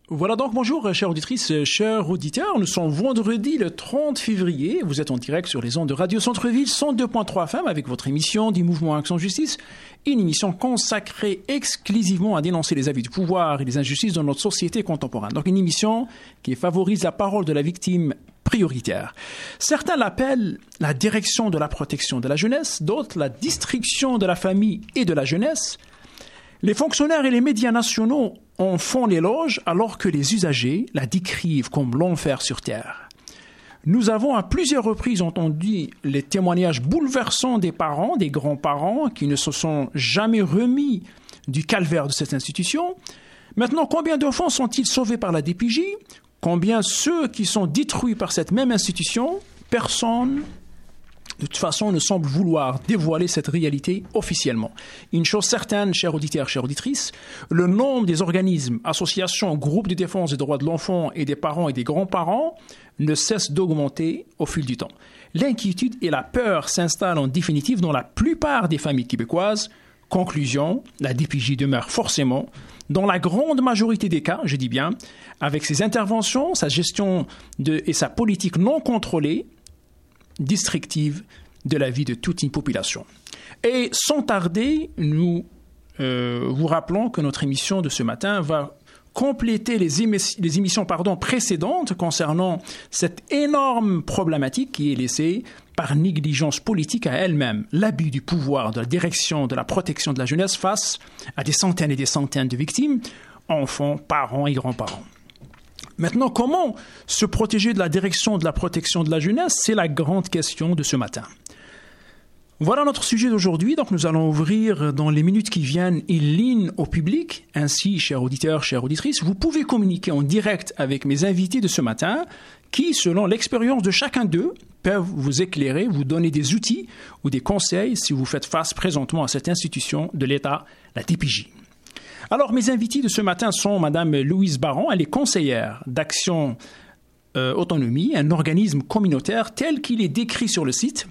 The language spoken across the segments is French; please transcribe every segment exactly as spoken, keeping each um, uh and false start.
Voilà donc, bonjour chères auditrices, chers auditeurs, nous sommes vendredi le trente février, vous êtes en direct sur les ondes de Radio Centre-Ville cent deux point trois F M avec votre émission du Mouvement Action Justice, une émission consacrée exclusivement à dénoncer les abus du pouvoir et les injustices dans notre société contemporaine. Donc une émission qui favorise la parole de la victime prioritaire. Certains l'appellent la direction de la protection de la jeunesse, d'autres la distriction de la famille et de la jeunesse. Les fonctionnaires et les médias nationaux en font l'éloge alors que les usagers la décrivent comme l'enfer sur terre. Nous avons à plusieurs reprises entendu les témoignages bouleversants des parents, des grands-parents qui ne se sont jamais remis du calvaire de cette institution. Maintenant, combien d'enfants sont-ils sauvés par la D P J? Combien ceux qui sont détruits par cette même institution? Personne de toute façon, ne semble vouloir dévoiler cette réalité officiellement. Une chose certaine, chers auditeurs, chères auditrices, le nombre des organismes, associations, groupes de défense des droits de l'enfant et des parents et des grands-parents ne cesse d'augmenter au fil du temps. L'inquiétude et la peur s'installent en définitive dans la plupart des familles québécoises. Conclusion, la D P J demeure forcément, dans la grande majorité des cas, je dis bien, avec ses interventions, sa gestion de, et sa politique non contrôlée, districtive de la vie de toute une population. Et sans tarder, nous euh, vous rappelons que notre émission de ce matin va compléter les, émi- les émissions pardon, précédentes concernant cette énorme problématique qui est laissée par négligence politique à elle-même, l'abus du pouvoir de la direction de la protection de la jeunesse face à des centaines et des centaines de victimes, enfants, parents et grands-parents. Maintenant, comment se protéger de la direction de la protection de la jeunesse? C'est la grande question de ce matin. Voilà notre sujet d'aujourd'hui. Donc, nous allons ouvrir dans les minutes qui viennent une ligne au public. Ainsi, chers auditeurs, chères auditrices, vous pouvez communiquer en direct avec mes invités de ce matin qui, selon l'expérience de chacun d'eux, peuvent vous éclairer, vous donner des outils ou des conseils si vous faites face présentement à cette institution de l'État, la D P J. Alors, mes invités de ce matin sont Mme Louise Baron, elle est conseillère d'Action euh, Autonomie, un organisme communautaire tel qu'il est décrit sur le site.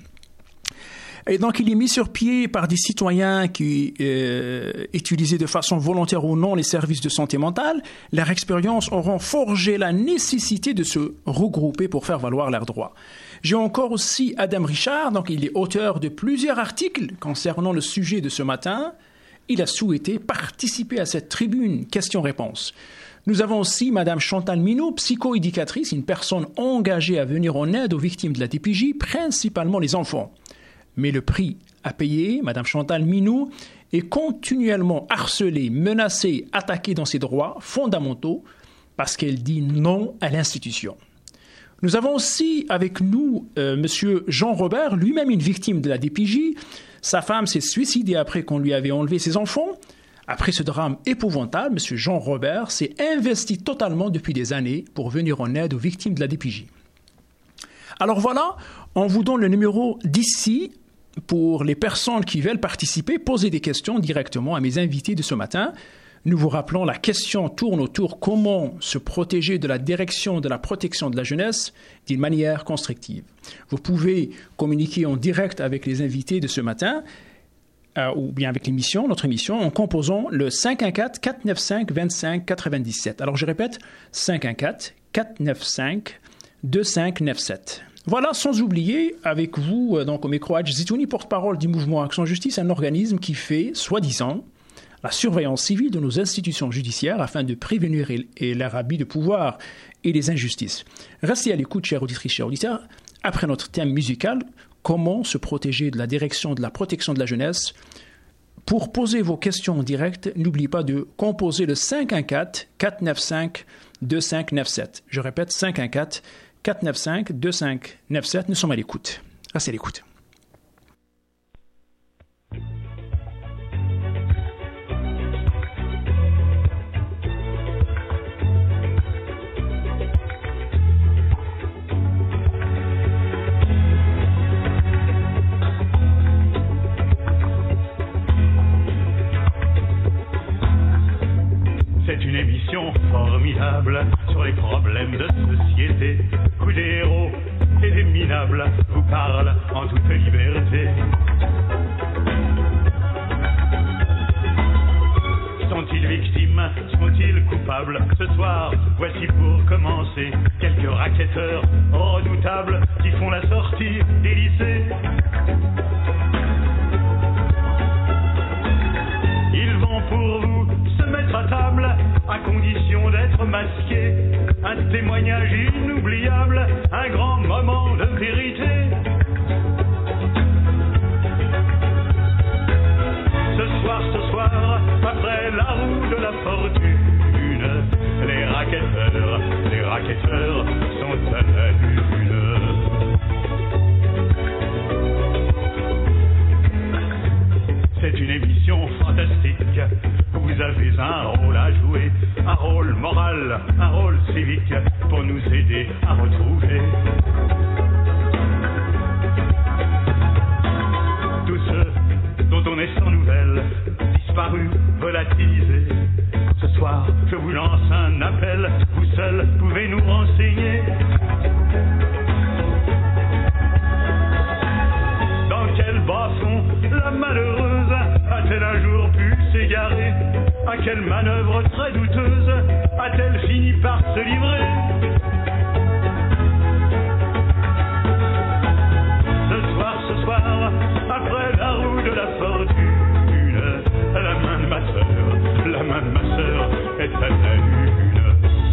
Et donc, il est mis sur pied par des citoyens qui euh, utilisaient de façon volontaire ou non les services de santé mentale. Leur expérience auront forgé la nécessité de se regrouper pour faire valoir leurs droits. J'ai encore aussi Adam Richard, donc il est auteur de plusieurs articles concernant le sujet de ce matin. Il a souhaité participer à cette tribune questions-réponses. Nous avons aussi Mme Chantal Minou, psychoéducatrice, une personne engagée à venir en aide aux victimes de la D P J, principalement les enfants. Mais le prix à payer, Mme Chantal Minou, est continuellement harcelée, menacée, attaquée dans ses droits fondamentaux parce qu'elle dit non à l'institution. Nous avons aussi avec nous euh, M. Jean Robert, lui-même une victime de la D P J. Sa femme s'est suicidée après qu'on lui avait enlevé ses enfants. Après ce drame épouvantable, M. Jean Robert s'est investi totalement depuis des années pour venir en aide aux victimes de la D P J. Alors voilà, on vous donne le numéro d'ici pour les personnes qui veulent participer, poser des questions directement à mes invités de ce matin. Nous vous rappelons, la question tourne autour comment se protéger de la direction de la protection de la jeunesse d'une manière constructive. Vous pouvez communiquer en direct avec les invités de ce matin euh, ou bien avec l'émission, notre émission, en composant le cinq un quatre, quatre neuf cinq, deux cinq neuf sept. Alors je répète, cinq un quatre, quatre neuf cinq, deux cinq neuf sept. Voilà, sans oublier, avec vous, euh, donc au micro, Hadj Zitouni, porte-parole du Mouvement Action Justice, un organisme qui fait, soi-disant, la surveillance civile de nos institutions judiciaires afin de prévenir et leur abus de pouvoir et les injustices. Restez à l'écoute, chers auditrices, chers auditeurs. Après notre thème musical, comment se protéger de la direction de la protection de la jeunesse? Pour poser vos questions en direct, n'oubliez pas de composer le cinq un quatre, quatre neuf cinq, deux cinq neuf sept. Je répète, cinq un quatre, quatre neuf cinq, deux cinq neuf sept. Nous sommes à l'écoute. Restez à l'écoute. C'est une émission formidable sur les problèmes de société où des héros et des minables vous parlent en toute liberté. Sont-ils Sont-ils victimes? Sont-ils coupables? Ce soir, voici pour commencer quelques racketteurs redoutables qui font la sortie des lycées. Ils vont pour vous se mettre à table à condition d'être masqués. Un témoignage inoubliable, un grand moment de vérité. Ce soir, ce soir, après la roue de la fortune, les racketteurs, les racketteurs sont à la lune. C'est une émission fantastique, vous avez un rôle à jouer, un rôle moral, un rôle civique, pour nous aider à retrouver tous ceux dont on est sans nouvelles, disparus, volatilisés. Ce soir, je vous lance un appel, vous seuls pouvez nous renseigner. Dans quel bas-fond la malheureuse a-t-elle un jour pu s'égarer? À quelle manœuvre très douteuse a-t-elle fini par se livrer? Ce soir, ce soir, après la roue de la fortune, la main de ma sœur, la main de ma sœur est à la lune.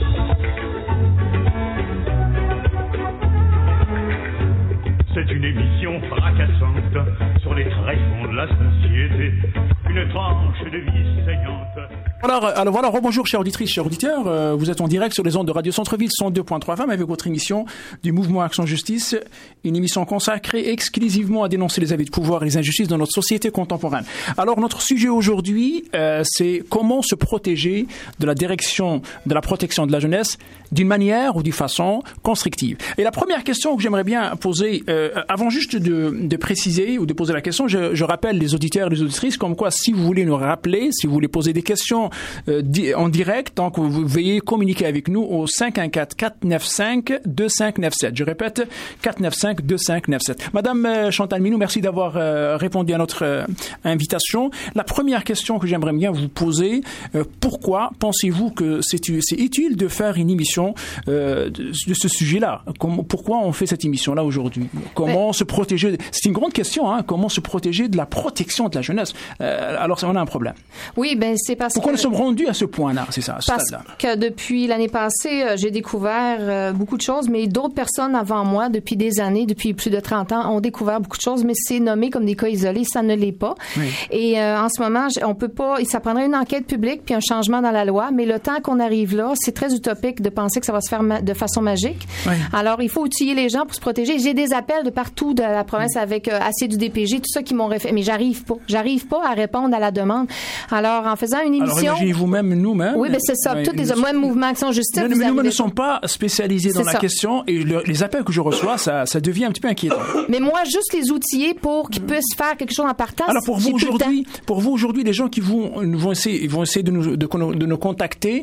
C'est une émission fracassante sur les tréfonds de la société, une tranche de vie saignante. Alors, alors voilà, rebonjour chers auditrices, chers auditeurs, euh, vous êtes en direct sur les ondes de Radio Centre-Ville cent deux point trois F M avec votre émission du Mouvement Action Justice, une émission consacrée exclusivement à dénoncer les abus de pouvoir et les injustices dans notre société contemporaine. Alors notre sujet aujourd'hui, euh, c'est comment se protéger de la direction de la protection de la jeunesse d'une manière ou d'une façon constructive. Et la première question que j'aimerais bien poser, euh, avant juste de, de préciser ou de poser la question, je, je rappelle les auditeurs et les auditrices comme quoi si vous voulez nous rappeler, si vous voulez poser des questions Euh, di- en direct, donc vous veuillez communiquer avec nous au cinq un quatre, quatre neuf cinq, deux cinq neuf sept. Je répète, quatre neuf cinq, deux cinq neuf sept. Madame euh, Chantal Minou, merci d'avoir euh, répondu à notre euh, invitation. La première question que j'aimerais bien vous poser, euh, pourquoi pensez-vous que c'est, c'est utile de faire une émission euh, de, de ce sujet-là? Comment, pourquoi on fait cette émission-là aujourd'hui? Comment ouais. se protéger? C'est une grande question, hein? Comment se protéger de la protection de la jeunesse? Euh, alors, on a un problème. Oui, ben c'est parce pourquoi que... nous sommes rendus à ce point-là, c'est ça, à ce Parce stade-là. que depuis l'année passée, euh, j'ai découvert euh, beaucoup de choses, mais d'autres personnes avant moi, depuis des années, depuis plus de trente ans, ont découvert beaucoup de choses, mais c'est nommé comme des cas isolés, ça ne l'est pas. Oui. Et euh, en ce moment, on peut pas, ça prendrait une enquête publique puis un changement dans la loi, mais le temps qu'on arrive là, c'est très utopique de penser que ça va se faire ma- de façon magique. Oui. Alors, il faut outiller les gens pour se protéger. J'ai des appels de partout de la province oui. avec euh, assez du D P J, tout ça qui m'ont référé, mais j'arrive pas, j'arrive pas à répondre à la demande. Alors, en faisant une émission... Alors, imaginez vous-même, nous-mêmes. Oui, ben c'est ça. Oui, tous les moi, Mouvement Action Justice. Mais nous ne sommes pas spécialisés dans c'est la ça. question et le, les appels que je reçois, ça, ça devient un petit peu inquiétant. Mais moi, juste les outiller pour qu'ils puissent faire quelque chose en partant. Alors pour vous aujourd'hui, pour vous aujourd'hui, les gens qui vont vont essayer, vont essayer de nous de, de nous contacter,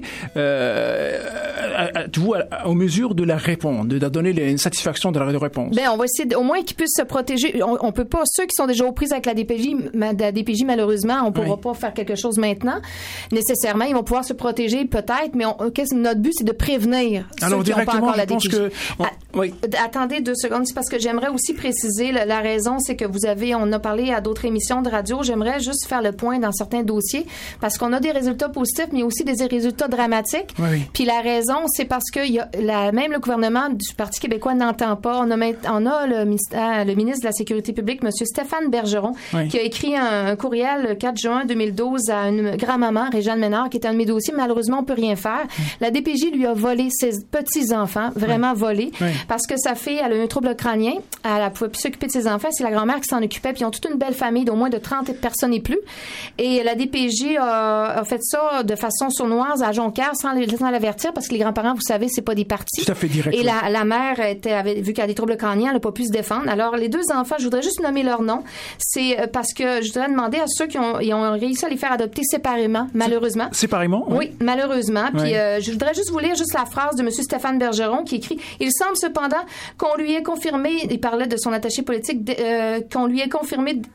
euh, êtes-vous en mesure de leur répondre, de leur donner une satisfaction de la réponse? Ben, on va essayer de, au moins qu'ils puissent se protéger. On, on peut pas, ceux qui sont déjà aux prises avec la D P J, la D P J malheureusement, on pourra oui. pas faire quelque chose maintenant nécessairement. Ils vont pouvoir se protéger peut-être, mais on, notre but c'est de prévenir. Alors ceux qui directement, ont pas encore je la D P J. pense que on, à, oui. Attendez deux secondes, c'est parce que j'aimerais aussi préciser la, la raison, c'est que vous avez, on a parlé à d'autres émissions de radio. J'aimerais juste faire le point dans certains dossiers parce qu'on a des résultats positifs, mais aussi des résultats dramatiques. Oui. Puis la raison, c'est parce que il y a la, même le gouvernement du Parti québécois n'entend pas. On a, on a le, le ministre de la Sécurité publique, M. Stéphane Bergeron, oui. qui a écrit un, un courriel le quatre juin deux mille douze à une grand-maman, Réjeanne Ménard, qui était un de mes dossiers. Malheureusement, on peut rien faire. Oui. La D P J lui a volé ses petits-enfants, vraiment oui. volé, oui. parce que sa fille, elle a eu un trouble crânien. Elle ne pouvait plus s'occuper de ses enfants. C'est la grand-mère qui s'en occupait. Puis ils ont toute une belle famille d'au moins de trente personnes et plus. Et la D P J a, a fait ça de façon sournoise à Jonquière sans, sans l'avertir parce que les grands-parents, vous savez, c'est pas des partis. Tout à fait direct. Et la, la mère était, avait, vu qu'elle a des troubles crâniens, elle n'a pas pu se défendre. Alors, les deux enfants, je voudrais juste nommer leur nom. C'est parce que je voudrais demander à ceux qui ont, ils ont réussi à les faire adopter séparément, malheureusement. Séparément? Oui, oui malheureusement. Oui. Puis, euh, je voudrais juste vous lire juste la phrase de M. Stéphane Bergeron qui écrit « Il semble cependant qu'on lui ait confirmé, il parlait de son attaché politique, euh, qu'on lui ait confirmé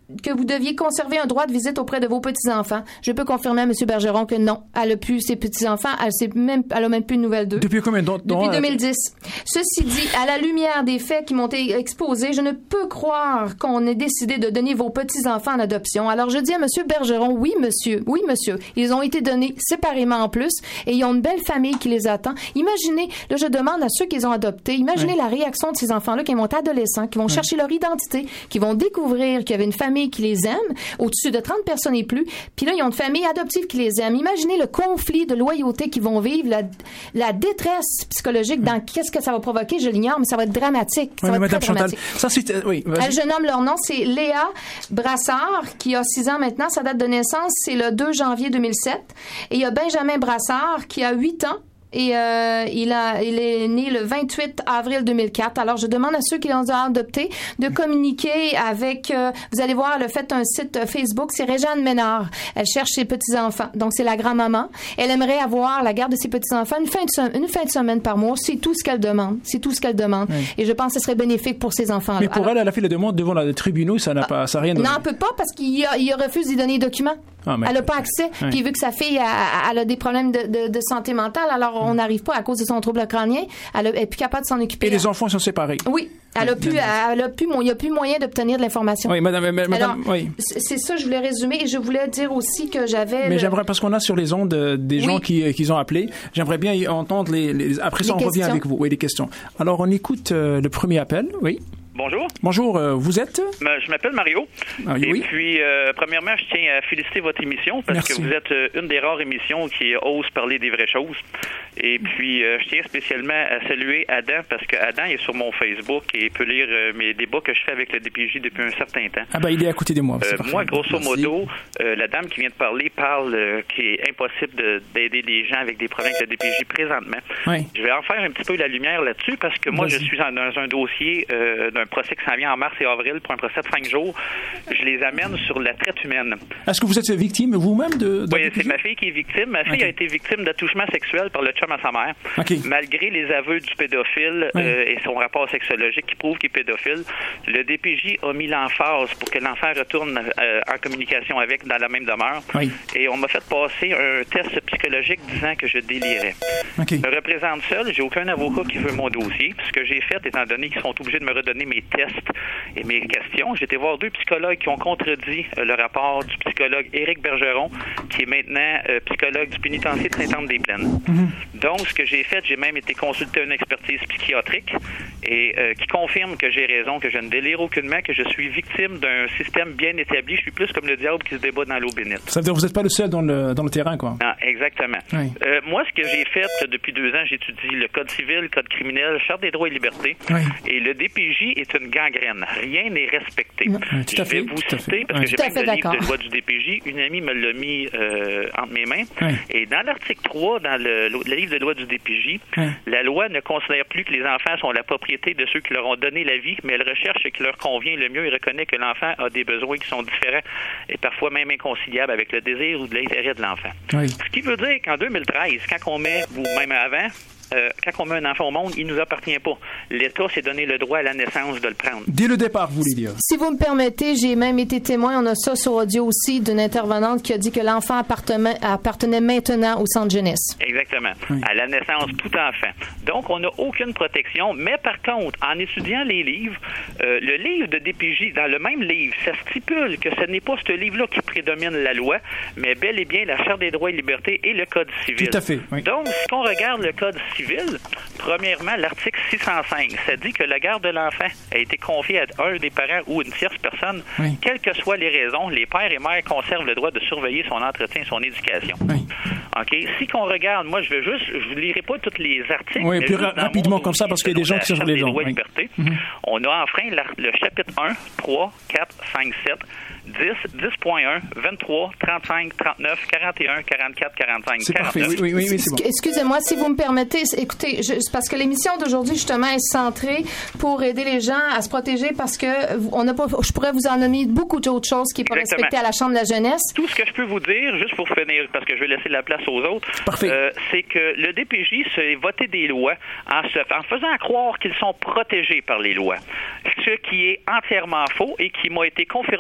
que vous deviez conserver un droit de visite auprès de vos petits-enfants. Je peux confirmer à M. Bergeron que non, elle a plus ses petits-enfants, elle sait même, elle a même plus de nouvelles d'eux. Depuis combien de temps? Depuis deux mille dix. Ceci dit, à la lumière des faits qui m'ont été exposés, je ne peux croire qu'on ait décidé de donner vos petits-enfants en adoption. Alors, je dis à M. Bergeron, oui, monsieur, oui, monsieur, ils ont été donnés séparément en plus et ils ont une belle famille qui les attend. Imaginez, là, je demande à ceux qu'ils ont adoptés, imaginez oui. la réaction de ces enfants-là qui vont être adolescents, qui vont oui. chercher leur identité, qui vont découvrir qu'il y avait une famille qui les aime, au-dessus de trente personnes et plus, puis là, ils ont une famille adoptive qui les aime. Imaginez le conflit de loyauté qu'ils vont vivre, la, la détresse psychologique dans qu'est-ce que ça va provoquer, je l'ignore, mais ça va être dramatique. Ça oui, va être Madame très Chantal, dramatique. ça, c'est, euh, oui, euh, je nomme leur nom, c'est Léa Brassard, qui a six ans maintenant. Sa date de naissance, c'est le deux janvier deux mille sept. Et il y a Benjamin Brassard, qui a huit ans. Et euh, il a, il est né le vingt-huit avril deux mille quatre. Alors, je demande à ceux qui l'ont adopté de communiquer avec... Euh, vous allez voir, elle a fait un site Facebook, c'est Réjeanne Ménard. Elle cherche ses petits-enfants. Donc, c'est la grand-maman. Elle aimerait avoir la garde de ses petits-enfants une fin de, se- une fin de semaine par mois. C'est tout ce qu'elle demande. C'est tout ce qu'elle demande. Oui. Et je pense que ce serait bénéfique pour ces enfants-là. Mais pour Alors, elle, elle a fait la demande devant le tribunal, ça n'a pas, ça n'a rien donné. Non, elle peut pas parce qu'il a, il a refusé d'y donner les documents. Ah, elle n'a pas accès. Oui. Puis vu que sa fille a, elle a des problèmes de, de, de santé mentale, alors on n'arrive pas à cause de son trouble crânien. Elle n'est plus capable de s'en occuper. Et les enfants sont séparés. Oui. Elle a pu, elle a pu, il n'y a plus moyen d'obtenir de l'information. Oui, madame, madame, alors, oui. C'est ça, je voulais résumer et je voulais dire aussi que j'avais. Mais le... j'aimerais, parce qu'on a sur les ondes euh, des oui. gens qui, qui ont appelé, j'aimerais bien entendre les, les après ça, les on questions. Revient avec vous. Oui, les questions. Alors, on écoute euh, le premier appel. Oui. Bonjour. Bonjour, euh, vous êtes? Je m'appelle Mario. Ah, oui. Et puis, euh, premièrement, je tiens à féliciter votre émission parce Merci. que vous êtes euh, une des rares émissions qui ose parler des vraies choses. Et puis, euh, je tiens spécialement à saluer Adam parce que Adam est sur mon Facebook et peut lire euh, mes débats que je fais avec le D P J depuis un certain temps. Ah ben, il est à côté de moi. Euh, moi, grosso modo, euh, la dame qui vient de parler parle euh, qu'il est impossible de, d'aider les gens avec des problèmes avec le D P J présentement. Oui. Je vais en faire un petit peu la lumière là-dessus parce que moi, Vas-y. je suis dans, dans un dossier euh, d'un procès qui s'en vient en mars et avril pour un procès de cinq jours. Je les amène sur la traite humaine. Est-ce que vous êtes victime vous-même de, de Oui, c'est ma fille qui est victime. Ma fille okay. a été victime d'attouchement sexuel par le chum à sa mère. Okay. Malgré les aveux du pédophile oui. euh, et son rapport sexologique qui prouve qu'il est pédophile, le D P J a mis l'emphase pour que l'enfant retourne euh, en communication avec dans la même demeure. Oui. Et on m'a fait passer un test psychologique disant que je délirais. Okay. Je me représente seul. J'ai aucun avocat qui veut mon dossier. Ce que j'ai fait, étant donné qu'ils sont obligés de me redonner mes tests et mes questions, j'ai été voir deux psychologues qui ont contredit euh, le rapport du psychologue Éric Bergeron, qui est maintenant euh, psychologue du pénitencier de Sainte-Anne-des-Plaines. Mm-hmm. Donc, ce que j'ai fait, j'ai même été consulter une expertise psychiatrique et euh, qui confirme que j'ai raison, que je ne délire aucunement, que je suis victime d'un système bien établi. Je suis plus comme le diable qui se débat dans l'eau bénite. Ça veut dire que vous n'êtes pas le seul dans le, dans le terrain, quoi. Non, exactement. Oui. Euh, moi, ce que j'ai fait depuis deux ans, j'étudie le code civil, le code criminel, charte des droits et libertés. Oui. Et le D P J est une gangrène. Rien n'est respecté. Oui, je vais vous citer, parce oui. que j'ai même le livre de loi du D P J. Une amie me l'a mis euh, entre mes mains. Oui. Et dans l'article trois, dans le, le livre de loi du D P J, oui. la loi ne considère plus que les enfants sont la propriété de ceux qui leur ont donné la vie, mais elle recherche ce qui leur convient le mieux et reconnaît que l'enfant a des besoins qui sont différents et parfois même inconciliables avec le désir ou de l'intérêt de l'enfant. Oui. Ce qui veut dire qu'en deux mille treize, quand on met, ou même avant, Euh, quand on met un enfant au monde, il ne nous appartient pas. L'État s'est donné le droit à la naissance de le prendre. Dès le départ, vous voulez dire? Si vous me permettez, j'ai même été témoin, on a ça sur audio aussi, d'une intervenante qui a dit que l'enfant appartenait, appartenait maintenant au centre jeunesse. Exactement. Oui. À la naissance, tout enfant. Donc, on n'a aucune protection. Mais par contre, en étudiant les livres, euh, le livre de D P J, dans le même livre, ça stipule que ce n'est pas ce livre-là qui prédomine la loi, mais bel et bien la Charte des droits et libertés et le Code civil. Tout à fait. Oui. Donc, si on regarde le Code civil, premièrement, l'article six cent cinq, ça dit que la garde de l'enfant a été confiée à un des parents ou une tierce personne. Oui. Quelles que soient les raisons, les pères et mères conservent le droit de surveiller son entretien et son éducation. Oui. OK? Si qu'on regarde, moi, je vais juste, je ne lirai pas tous les articles. Oui, plus ra- rapidement comme ça, parce qu'il y a des gens qui sont sur les gens. Oui. Mm-hmm. On a enfreint la, le chapitre un, trois, quatre, cinq, sept, dix, dix point un, vingt-trois, trente-cinq, trente-neuf, quarante et un, quarante-quatre, quarante-cinq, c'est quarante-neuf. Parfait. Oui, oui, oui, c'est bon. Excusez-moi, si vous me permettez, écoutez, je, parce que l'émission d'aujourd'hui, justement, est centrée pour aider les gens à se protéger parce que on n'a pas, je pourrais vous en nommer beaucoup d'autres choses qui ne sont pas respectées à la Chambre de la jeunesse. Tout ce que je peux vous dire, juste pour finir, parce que je vais laisser la place aux autres, euh, c'est que le D P J s'est voté des lois en, se, en faisant croire qu'ils sont protégés par les lois. Ce qui est entièrement faux et qui m'a été confirmé par une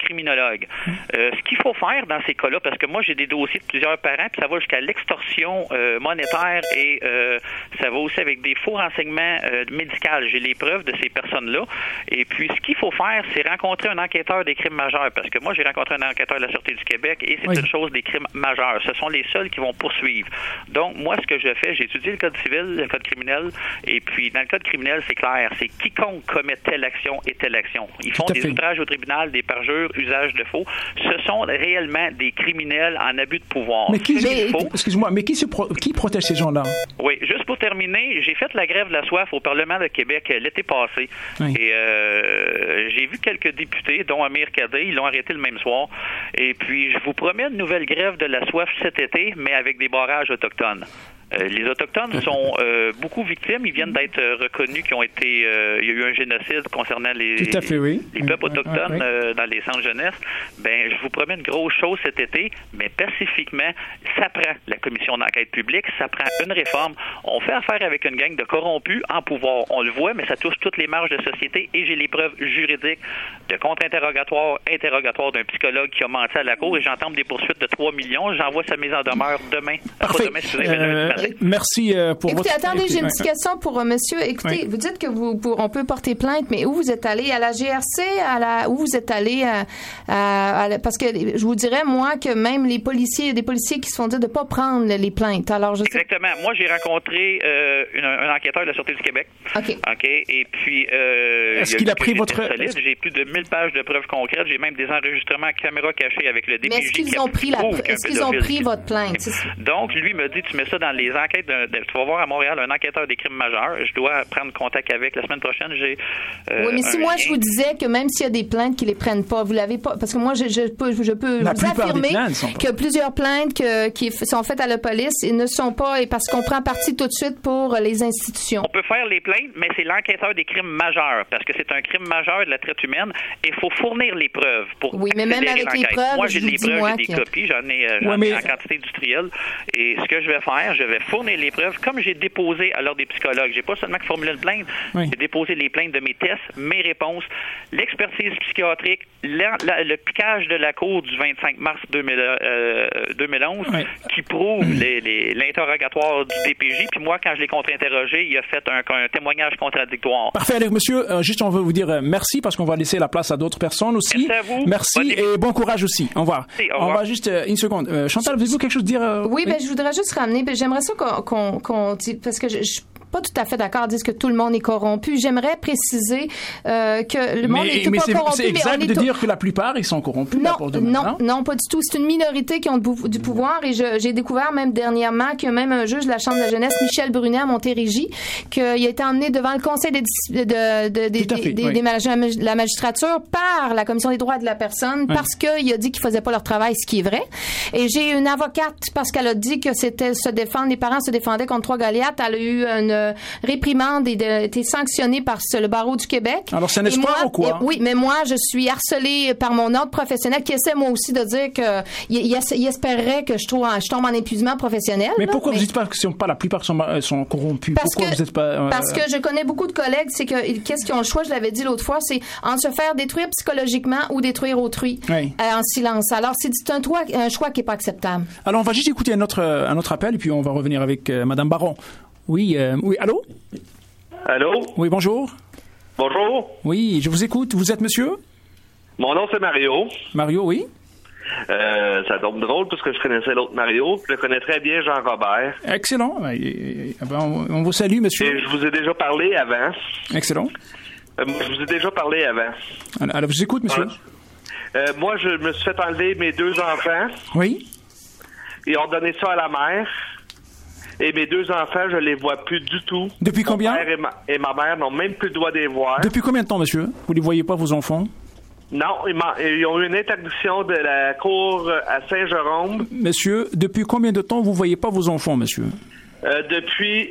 criminologue. Euh, ce qu'il faut faire dans ces cas-là, parce que moi, j'ai des dossiers de plusieurs parents, puis ça va jusqu'à l'extorsion euh, monétaire et euh, ça va aussi avec des faux renseignements euh, médicaux. J'ai les preuves de ces personnes-là. Et puis, ce qu'il faut faire, c'est rencontrer un enquêteur des crimes majeurs, parce que moi, j'ai rencontré un enquêteur de la Sûreté du Québec et c'est oui. une chose des crimes majeurs. Ce sont les seuls qui vont poursuivre. Donc, moi, ce que je fais, j'ai étudié le code civil, le code criminel, et puis dans le code criminel, c'est clair, c'est quiconque commet telle action et telle action. Ils font des outrages au tribunal, des parjures, usage de faux. Ce sont réellement des criminels en abus de pouvoir. Mais qui, mais, faut... excuse-moi, mais qui, se pro... qui protège ces gens-là? Oui, juste pour terminer, j'ai fait la grève de la soif au Parlement de Québec l'été passé. Oui. Et euh, j'ai vu quelques députés, dont Amir Kadé, ils l'ont arrêté le même soir. Et puis, je vous promets une nouvelle grève de la soif cet été, mais avec des barrages autochtones. Euh, les Autochtones sont euh, beaucoup victimes. Ils viennent d'être euh, reconnus qui ont été... Euh, il y a eu un génocide concernant les, Tout à fait, oui. les peuples autochtones oui. euh, dans les centres jeunesse. Ben, je vous promets une grosse chose cet été, mais pacifiquement, ça prend la commission d'enquête publique, ça prend une réforme. On fait affaire avec une gang de corrompus en pouvoir. On le voit, mais ça touche toutes les marges de société et j'ai les preuves juridiques de contre-interrogatoire, interrogatoire d'un psychologue qui a menti à la cour et j'entends des poursuites de trois millions. J'envoie sa mise en demeure demain. Parfait. Pas demain, excusez, euh... Merci euh, pour Écoutez, votre... attendez, j'ai une petite question pour euh, monsieur. Écoutez, oui. vous dites que vous, pour, on peut porter plainte, mais où vous êtes allé? À la G R C? À la, où vous êtes allé? À, à, à, parce que je vous dirais, moi, que même les policiers, il y a des policiers qui se font dire de ne pas prendre les plaintes. Alors, je sais... Exactement. Moi, j'ai rencontré euh, une, un enquêteur de la Sûreté du Québec. OK. OK. Et puis... Euh, Est-ce qu'il a pris votre... Solide. J'ai plus de mille pages de preuves concrètes. J'ai même des enregistrements caméra cachés avec le D P J. Mais est-ce qu'ils ont pris, la... est-ce qu'ils ont pris votre plainte? Donc, lui me dit, tu mets ça dans les enquêtes d'un... Tu vas voir à Montréal un enquêteur des crimes majeurs. Je dois prendre contact avec. La semaine prochaine, j'ai... Euh, oui, mais si moi, lien. je vous disais que même s'il y a des plaintes qui les prennent pas, vous l'avez pas... Parce que moi, je, je peux, je peux vous affirmer que plusieurs plaintes que, qui sont faites à la police et ne sont pas... Et parce qu'on prend parti tout de suite pour les institutions. On peut faire les plaintes, mais c'est l'enquêteur des crimes majeurs. Parce que c'est un crime majeur de la traite humaine et il faut fournir les preuves pour Oui, mais même avec les preuves, moi, j'ai des preuves, moi j'ai des que... copies. J'en ai, j'en ouais, mais... ai en quantité industrielle. Et ce que je vais faire, je vais fournir les preuves comme j'ai déposé à l'ordre des psychologues. J'ai pas seulement formulé une plainte, oui. j'ai déposé les plaintes de mes tests, mes réponses, l'expertise psychiatrique, la, la, le piquage de la cour du vingt-cinq mars deux mille, euh, deux mille onze oui. qui prouve les, les, l'interrogatoire du D P J. Puis moi, quand je l'ai contre-interrogé, il a fait un, un témoignage contradictoire. Parfait, Allez, monsieur. Euh, juste, on veut vous dire euh, merci parce qu'on va laisser la place à d'autres personnes aussi. Merci à vous. Merci Bonne et bon courage aussi. Au revoir. Merci, au revoir. On va juste euh, une seconde. Euh, Chantal, avez-vous quelque chose à dire? Euh, oui, oui, ben je voudrais juste ramener. Ben, j'aimerais ça qu'on, qu'on, qu'on dit parce que je, je pas tout à fait d'accord à dire que tout le monde est corrompu. J'aimerais préciser euh, que le monde mais, est tout mais pas c'est, corrompu. C'est exact mais on de est dire que la plupart, ils sont corrompus. Non, là, pour non, non, non, pas du tout. C'est une minorité qui ont du pouvoir et je, j'ai découvert même dernièrement qu'il y a même un juge de la Chambre de la jeunesse, Michel Brunet à Montérégie, qu'il a été emmené devant le Conseil de, de, de, de, des, fait, des, oui. des mag- la magistrature par la Commission des droits de la personne oui. parce qu'il a dit qu'ils faisaient pas leur travail, ce qui est vrai. Et j'ai une avocate parce qu'elle a dit que c'était se défendre, les parents se défendaient contre trois Goliaths. Elle a eu une réprimande et a été sanctionnée par le barreau du Québec. Alors, c'est un espoir moi, ou quoi? Oui, mais moi, je suis harcelée par mon ordre professionnel qui essaie, moi aussi, de dire que il, il, il espérerait que je, trouve, je tombe en épuisement professionnel. Mais là, pourquoi mais... vous dites pas que pas la plupart sont, sont corrompus? Parce pourquoi que, vous êtes pas... Euh... Parce que je connais beaucoup de collègues, c'est que qu'est-ce qu'ils ont le choix, je l'avais dit l'autre fois, c'est en se faire détruire psychologiquement ou détruire autrui oui. euh, en silence. Alors, c'est, c'est un, toit, un choix qui n'est pas acceptable. Alors, on va juste écouter un autre, un autre appel et puis on va revenir avec euh, Mme Baron. Oui, euh, oui, allô? Allô? Oui, bonjour. Bonjour. Oui, je vous écoute. Vous êtes monsieur? Mon nom, c'est Mario. Mario, oui. Euh, ça tombe drôle parce que je connaissais l'autre Mario. Je connais très bien Jean-Robert. Excellent. On vous salue, monsieur. Et je vous ai déjà parlé avant. Excellent. Euh, je vous ai déjà parlé avant. Alors, alors je vous écoute, monsieur. Euh, moi, je me suis fait enlever mes deux enfants. Oui. Ils ont donné ça à la mère. Et mes deux enfants, je les vois plus du tout. Depuis combien? Mon père et ma, et ma mère n'ont même plus le droit de les voir. Depuis combien de temps, monsieur? Vous ne les voyez pas, vos enfants? Non, ils, ils ont eu une interdiction de la cour à Saint-Jérôme. Monsieur, depuis combien de temps vous ne voyez pas vos enfants, monsieur? Euh, depuis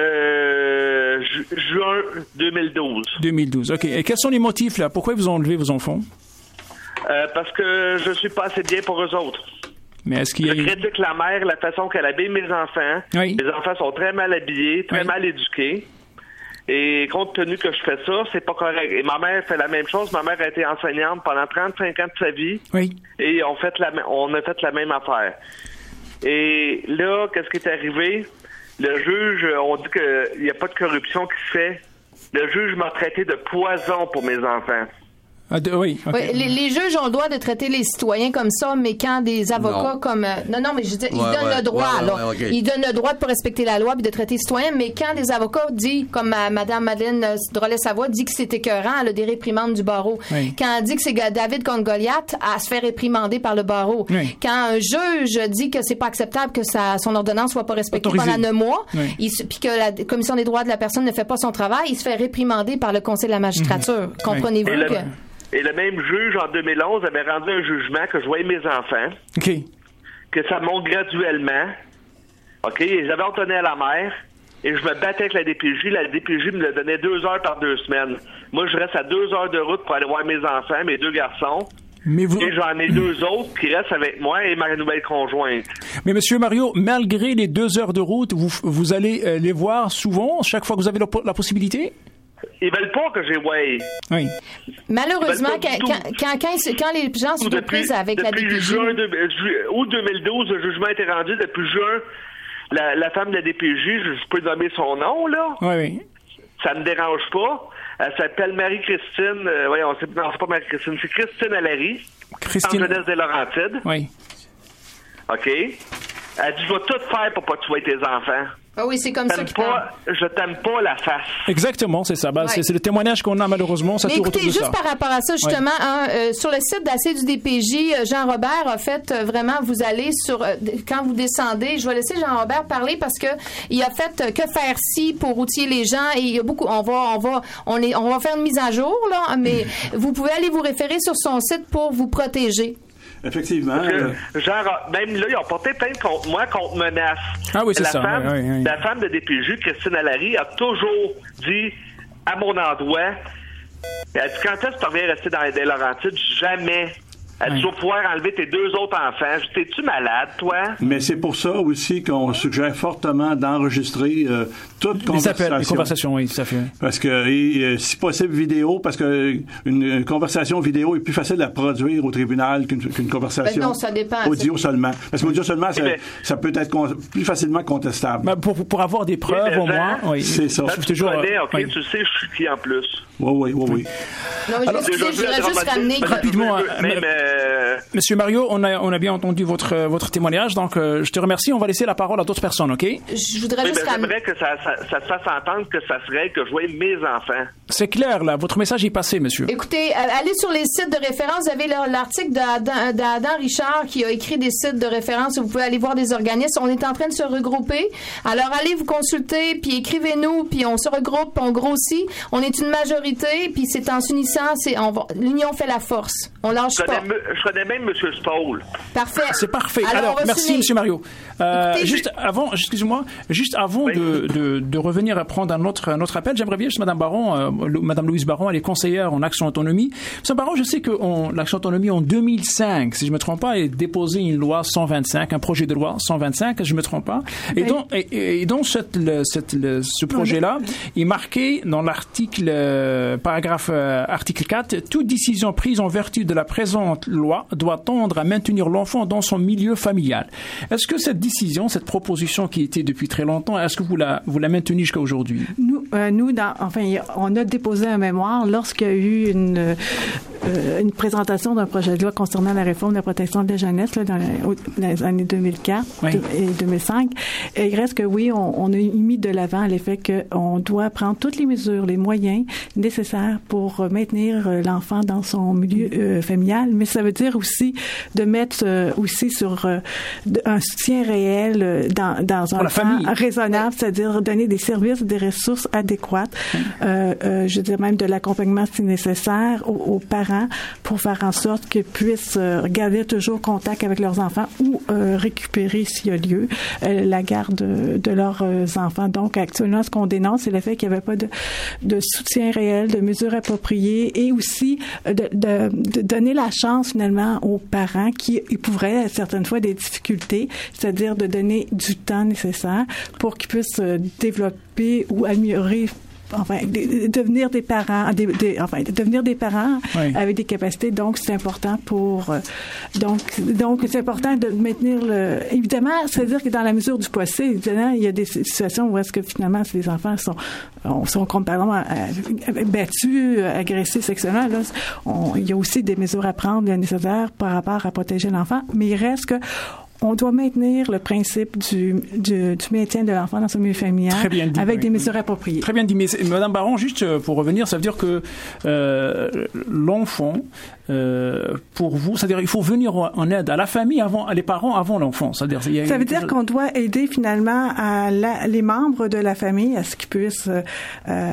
euh, ju- juin deux mille douze. deux mille douze, OK. Et quels sont les motifs, là? Pourquoi ils vous ont enlevé vos enfants? Euh, parce que je suis pas assez bien pour eux autres. Mais est-ce qu'il y a... Je critique la mère, la façon qu'elle habille mes enfants. Oui. Les enfants sont très mal habillés, très oui. mal éduqués. Et compte tenu que je fais ça, c'est pas correct. Et ma mère fait la même chose. Ma mère a été enseignante pendant trente-cinq ans de sa vie. Oui. Et on, fait la, on a fait la même affaire. Et là, qu'est-ce qui est arrivé? Le juge, on dit qu'il n'y a pas de corruption qui se fait. Le juge m'a traité de poison pour mes enfants. Ah, de, oui, okay. oui les, les juges ont le droit de traiter les citoyens comme ça, mais quand des avocats non. comme... Euh, non, non, mais je dis, ils ouais, donnent ouais, le droit, ouais, là. Ouais, okay. Ils donnent le droit de pas respecter la loi puis de traiter les citoyens, mais quand des avocats disent, comme euh, Mme Madeleine Drolet-Savoie dit que c'est écœurant, elle a des réprimandes du barreau. Oui. Quand elle dit que c'est David contre Goliath, elle se fait réprimander par le barreau. Oui. Quand un juge dit que c'est pas acceptable que sa, son ordonnance soit pas respectée Autorisé. pendant neuf mois, oui. puis que la Commission des droits de la personne ne fait pas son travail, il se fait réprimander par le Conseil de la magistrature. Mmh. Comprenez-vous oui. que... Et le même juge, en deux mille onze, avait rendu un jugement que je voyais mes enfants, okay. que ça monte graduellement, OK? Et j'avais ordonné à la mère, et je me battais avec la D P J. La D P J me le donnait deux heures par deux semaines. Moi, je reste à deux heures de route pour aller voir mes enfants, mes deux garçons. Mais vous... Et j'en ai deux autres qui restent avec moi et ma nouvelle conjointe. Mais Monsieur Mario, malgré les deux heures de route, vous, vous allez euh, les voir souvent, chaque fois que vous avez la, la possibilité? Ils veulent pas que j'ai ouais. Oui. Malheureusement, quand, quand, quand, quand, quand les gens sont depuis, prises avec la D P J... Juin de, ju, août deux mille douze, le jugement a été rendu. Depuis juin, la, la femme de la D P J, je, je peux nommer son nom, là. Oui, oui. Ça me dérange pas. Elle s'appelle Marie-Christine... Euh, voyons, c'est, non, c'est pas Marie-Christine, c'est Christine Allary. Christine... En jeunesse des Laurentides. Oui. OK. Elle dit, je vais tout faire pour pas tuer tes enfants. Ah oui, c'est comme t'aime ça. Pas, je t'aime pas la face. Exactement, c'est ça. Ben, ouais. c'est, c'est le témoignage qu'on a malheureusement. Ça Mais écoutez, juste ça. par rapport à ça, justement, ouais. hein, euh, sur le site d'A C du D P J, Jean-Robert a fait euh, vraiment, vous allez sur, euh, quand vous descendez, je vais laisser Jean-Robert parler parce que il a fait euh, que faire ci pour outiller les gens et il y a beaucoup, on va, on va, on est, on va faire une mise à jour, là, mais vous pouvez aller vous référer sur son site pour vous protéger. Effectivement. Euh... Genre, même là, ils ont porté plainte contre moi, contre menace. Ah oui, c'est la ça. Femme, oui, oui, oui. La femme de D P J, Christine Allary, a toujours dit à mon endroit, elle a dit, quand est-ce que tu reviens rester dans les Laurentides? Jamais. Elle dit, tu vas pouvoir enlever tes deux autres enfants. Je dis, t'es-tu malade, toi? Mais c'est pour ça aussi qu'on suggère fortement d'enregistrer euh, toute conversation. Appels, les conversations, oui, ça fait. Parce que, et, si possible, vidéo, parce que une, une conversation vidéo est plus facile à produire au tribunal qu'une, qu'une conversation ben non, ça dépend, audio c'est... seulement. Parce qu'audio seulement, ça, mais... ça peut être con, plus facilement contestable. Ben pour, pour avoir des preuves, au moins, oui. C'est ça. Tu toujours, connais, OK, oui. Tu sais, je suis qui en plus? Oui, oui, oui, oui. Non, mais alors, je, je, je voudrais juste ramener... Rapidement, même... Euh... Monsieur Mario, on a, on a bien entendu votre, votre témoignage, donc euh, je te remercie. On va laisser la parole à d'autres personnes, OK? Je voudrais oui, juste... Ben, j'aimerais que ça, ça, ça se fasse entendre que ça serait que je voie mes enfants. C'est clair, là. Votre message est passé, monsieur. Écoutez, allez sur les sites de référence. Vous avez l'article d'Adam, d'Adam Richard qui a écrit des sites de référence. Vous pouvez aller voir des organismes. On est en train de se regrouper. Alors, allez vous consulter, puis écrivez-nous, puis on se regroupe, puis on grossit. On est une majorité, puis c'est en s'unissant. C'est, on va, l'union fait la force. On lâche je pas. Connais, je connais même M. Stoll. Parfait. C'est parfait. Alors, Alors merci, M. Mario. Euh, Écoutez, juste je... avant, excusez-moi, juste avant oui. de, de, de revenir à prendre un autre, un autre appel, j'aimerais bien juste Mme Baron, euh, Mme Louise Baron, elle est conseillère en Action Autonomie. Mme Baron, je sais que on, l'Action Autonomie en deux mille cinq, si je ne me trompe pas, a déposé une loi cent vingt-cinq, un projet de loi cent vingt-cinq, si je ne me trompe pas. Et oui. donc, et, et donc cette, le, cette, le, ce projet-là, il est marqué dans l'article, euh, paragraphe euh, article quatre, toute décision prise en vertu de la présente loi doit tendre à maintenir l'enfant dans son milieu familial. Est-ce que cette décision, cette proposition qui était depuis très longtemps, est-ce que vous la, vous la maintenez jusqu'à aujourd'hui? Nous, euh, nous dans, enfin, on a déposé un mémoire lorsqu'il y a eu une, euh, une présentation d'un projet de loi concernant la réforme de la protection de la jeunesse là, dans, la, dans les années deux mille quatre oui. et deux mille cinq. Et il reste que oui, on, on a mis de l'avant l'effet qu'on doit prendre toutes les mesures, les moyens nécessaires pour maintenir l'enfant dans son milieu euh, familial, mais ça veut dire aussi de mettre euh, aussi sur euh, un soutien réel euh, dans, dans un temps raisonnable, c'est-à-dire donner des services, des ressources adéquates, mmh. euh, euh, je dirais même de l'accompagnement si nécessaire aux, aux parents pour faire en sorte qu'ils puissent euh, garder toujours contact avec leurs enfants ou euh, récupérer s'il y a lieu euh, la garde de, de leurs euh, enfants. Donc actuellement, ce qu'on dénonce, c'est le fait qu'il n'y avait pas de, de soutien réel, de mesures appropriées et aussi de, de, de donner la chance finalement aux parents qui éprouveraient certaines fois des difficultés, c'est-à-dire de donner du temps nécessaire pour qu'ils puissent développer ou améliorer enfin, de, devenir des parents, des, des, enfin, de devenir des parents oui. avec des capacités. Donc, c'est important pour, euh, donc, donc, c'est important de maintenir le, évidemment, c'est-à-dire que dans la mesure du possible, évidemment, il y a des situations où est-ce que finalement, si les enfants sont, sont complètement battus, agressés sexuellement, là, on, il y a aussi des mesures à prendre nécessaires par rapport à protéger l'enfant, mais il reste que on doit maintenir le principe du, du, du maintien de l'enfant dans son milieu familial dit, avec oui, des mesures oui. appropriées. Très bien dit. Mais Madame Baron, juste pour revenir, ça veut dire que euh, l'enfant, euh, pour vous, c'est-à-dire il faut venir en aide à la famille avant, à les parents avant l'enfant. C'est-à-dire, il y a, ça veut dire qu'on doit aider finalement à la, les membres de la famille à ce qu'ils puissent, euh,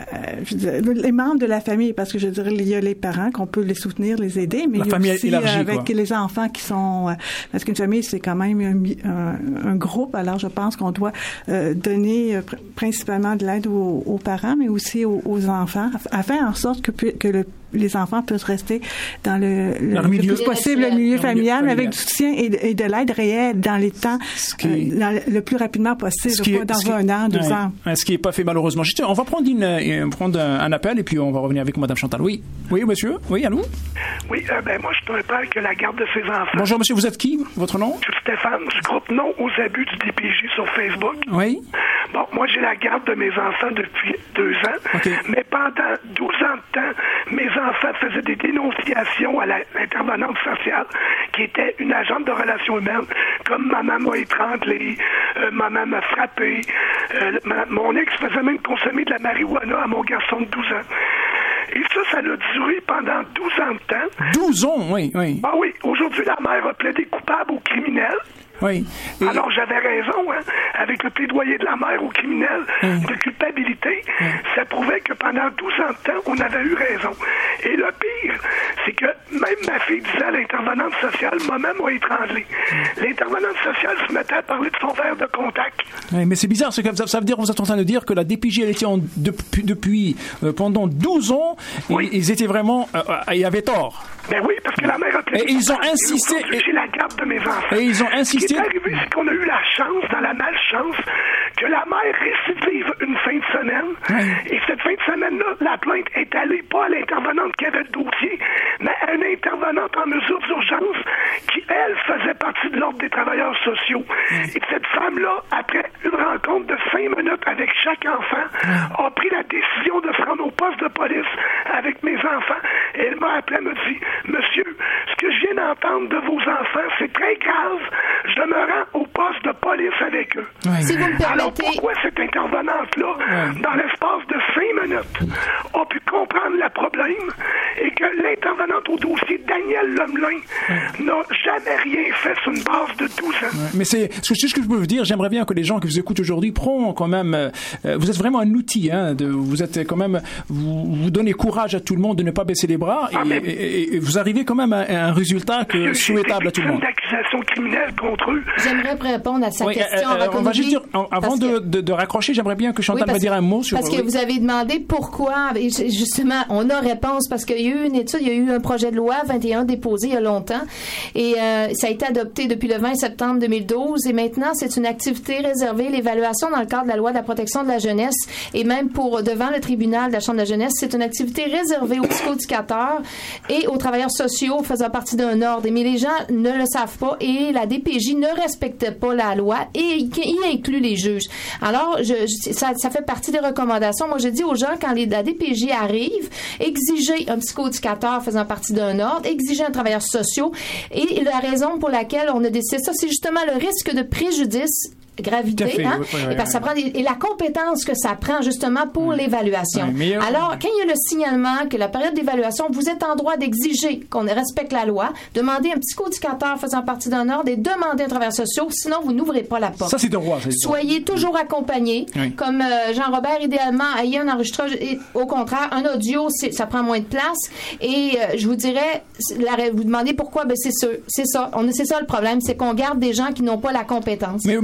je veux dire, les membres de la famille, parce que je dirais il y a les parents qu'on peut les soutenir, les aider, mais la il y a famille aussi élargie, avec quoi. Les enfants qui sont, parce qu'une famille c'est quand même un, un, un groupe. Alors, je pense qu'on doit euh, donner euh, pr- principalement de l'aide aux, aux parents, mais aussi aux, aux enfants, afin en sorte que, que le les enfants peuvent rester dans le, le, le milieu, plus possible le milieu familial, mais avec du soutien et de, et de l'aide réelle dans les temps, qui, euh, dans le, le plus rapidement possible, pas dans qui, un an, deux ouais, ans. Ce qui n'est pas fait malheureusement. Juste, on va prendre, une, prendre un, un appel et puis on va revenir avec Mme Chantal. Oui, oui, monsieur. Oui, allô? Oui, euh, ben moi, je suis un père qui a la garde de ses enfants. Bonjour, monsieur. Vous êtes qui? Votre nom? Je suis Stéphane, du groupe Non aux abus du D P J sur Facebook. Oui. Bon, moi, j'ai la garde de mes enfants depuis deux ans, okay. Mais pendant douze ans de temps, mes enfants faisaient des dénonciations à la, l'intervenante sociale, qui était une agente de relations humaines, comme maman m'a étranglé, euh, maman m'a frappé, euh, ma, mon ex faisait même consommer de la marijuana à mon garçon de douze ans. Et ça, ça a duré pendant douze ans de temps. douze ans, oui, oui. Ah oui, aujourd'hui, la mère a plaidé coupable aux criminels. Oui. Et... Alors, j'avais raison, hein, avec le plaidoyer de la mère aux criminels oui. de culpabilité, oui. Ça prouvait que pendant douze ans de temps, on avait eu raison. Et le pire, c'est que même ma fille disait à l'intervenante sociale, moi-même m'a étranglé. Oui. L'intervenante sociale se mettait à parler de son verre de contact. Oui, mais c'est bizarre, c'est que ça veut dire, vous êtes en train de dire que la D P J, elle était en, depuis, depuis euh, pendant douze ans, oui. et, ils étaient vraiment, euh, euh, ils avaient tort. Ben oui, parce que la mère a plaidé. Et ils ont insisté. Et j'ai la garde de mes enfants. Et ils ont insisté. Ce qui est arrivé, c'est qu'on a eu la chance, dans la malchance, que la mère récidive une fin de semaine. Oui. Et cette fin de semaine-là, la plainte est allée pas à l'intervenante qui avait le dossier, mais à une intervenante en mesure d'urgence qui, elle, faisait partie de l'ordre des travailleurs sociaux. Oui. Et cette femme-là, après une rencontre de cinq minutes avec chaque enfant, oui. a pris la décision de se rendre au poste de police avec mes enfants. Et elle m'a appelé, elle me dit, monsieur, ce que je viens d'entendre de vos enfants, c'est très grave. Je me rends au poste de police avec eux. Oui. Si vous me permettez... Alors pourquoi cette intervenante-là, oui. dans l'espace de cinq minutes, a pu comprendre le problème et que l'intervenante au dossier, Daniel Lemelin, oui. n'a jamais rien fait sur une base de douze ans. Oui. Mais c'est ce que, ce que je peux vous dire, j'aimerais bien que les gens qui vous écoutent aujourd'hui prennent quand même... Euh, vous êtes vraiment un outil, hein, de, vous êtes quand même... Vous, vous donnez courage à tout le monde de ne pas baisser les bras ah, et, mais... et, et vous arrivez quand même à, à un résultat que Monsieur, souhaitable à tout le monde. D'accusations criminelles contre eux. J'aimerais répondre à sa oui, question. Euh, euh, on va juste dire, avant de, de, de raccrocher, j'aimerais bien que Chantal oui, me dise un mot sur... Parce que vous avez demandé pourquoi, et justement, on a réponse, parce qu'il y a eu une étude, il y a eu un projet de loi vingt et un déposé il y a longtemps, et euh, ça a été adopté depuis le vingt septembre deux mille douze, et maintenant, c'est une activité réservée, l'évaluation dans le cadre de la loi de la protection de la jeunesse, et même pour devant le tribunal de la Chambre de la jeunesse, c'est une activité réservée aux psychoéducateurs et aux travailleurs sociaux faisant partie d'un ordre. Mais les gens ne le savent pas et la D P J ne respecte pas la loi et y inclut les juges. Alors, je, je, ça, ça fait partie des recommandations. Moi, je dis aux gens, quand les, la D P J arrive, exiger un psychoéducateur faisant partie d'un ordre, exiger un travailleur social. Et la raison pour laquelle on a décidé ça, c'est justement le risque de préjudice gravité, fait, hein? Oui, oui, oui, et, parce que ça prend des, et la compétence que ça prend justement pour oui. l'évaluation. Oui, euh, Alors, quand il y a le signalement que la période d'évaluation, vous êtes en droit d'exiger qu'on respecte la loi, demander un psychoéducateur faisant partie d'un ordre et demander un travailleur social, sinon vous n'ouvrez pas la porte. Ça, c'est de droit. C'est Soyez droit. toujours accompagné, oui. comme euh, Jean-Robert, idéalement, ayez un enregistreur, et, au contraire, un audio, c'est, ça prend moins de place, et euh, je vous dirais, la, vous demandez pourquoi, ben c'est ça, c'est ça, on, c'est ça le problème, c'est qu'on garde des gens qui n'ont pas la compétence. Mais, mais quand même,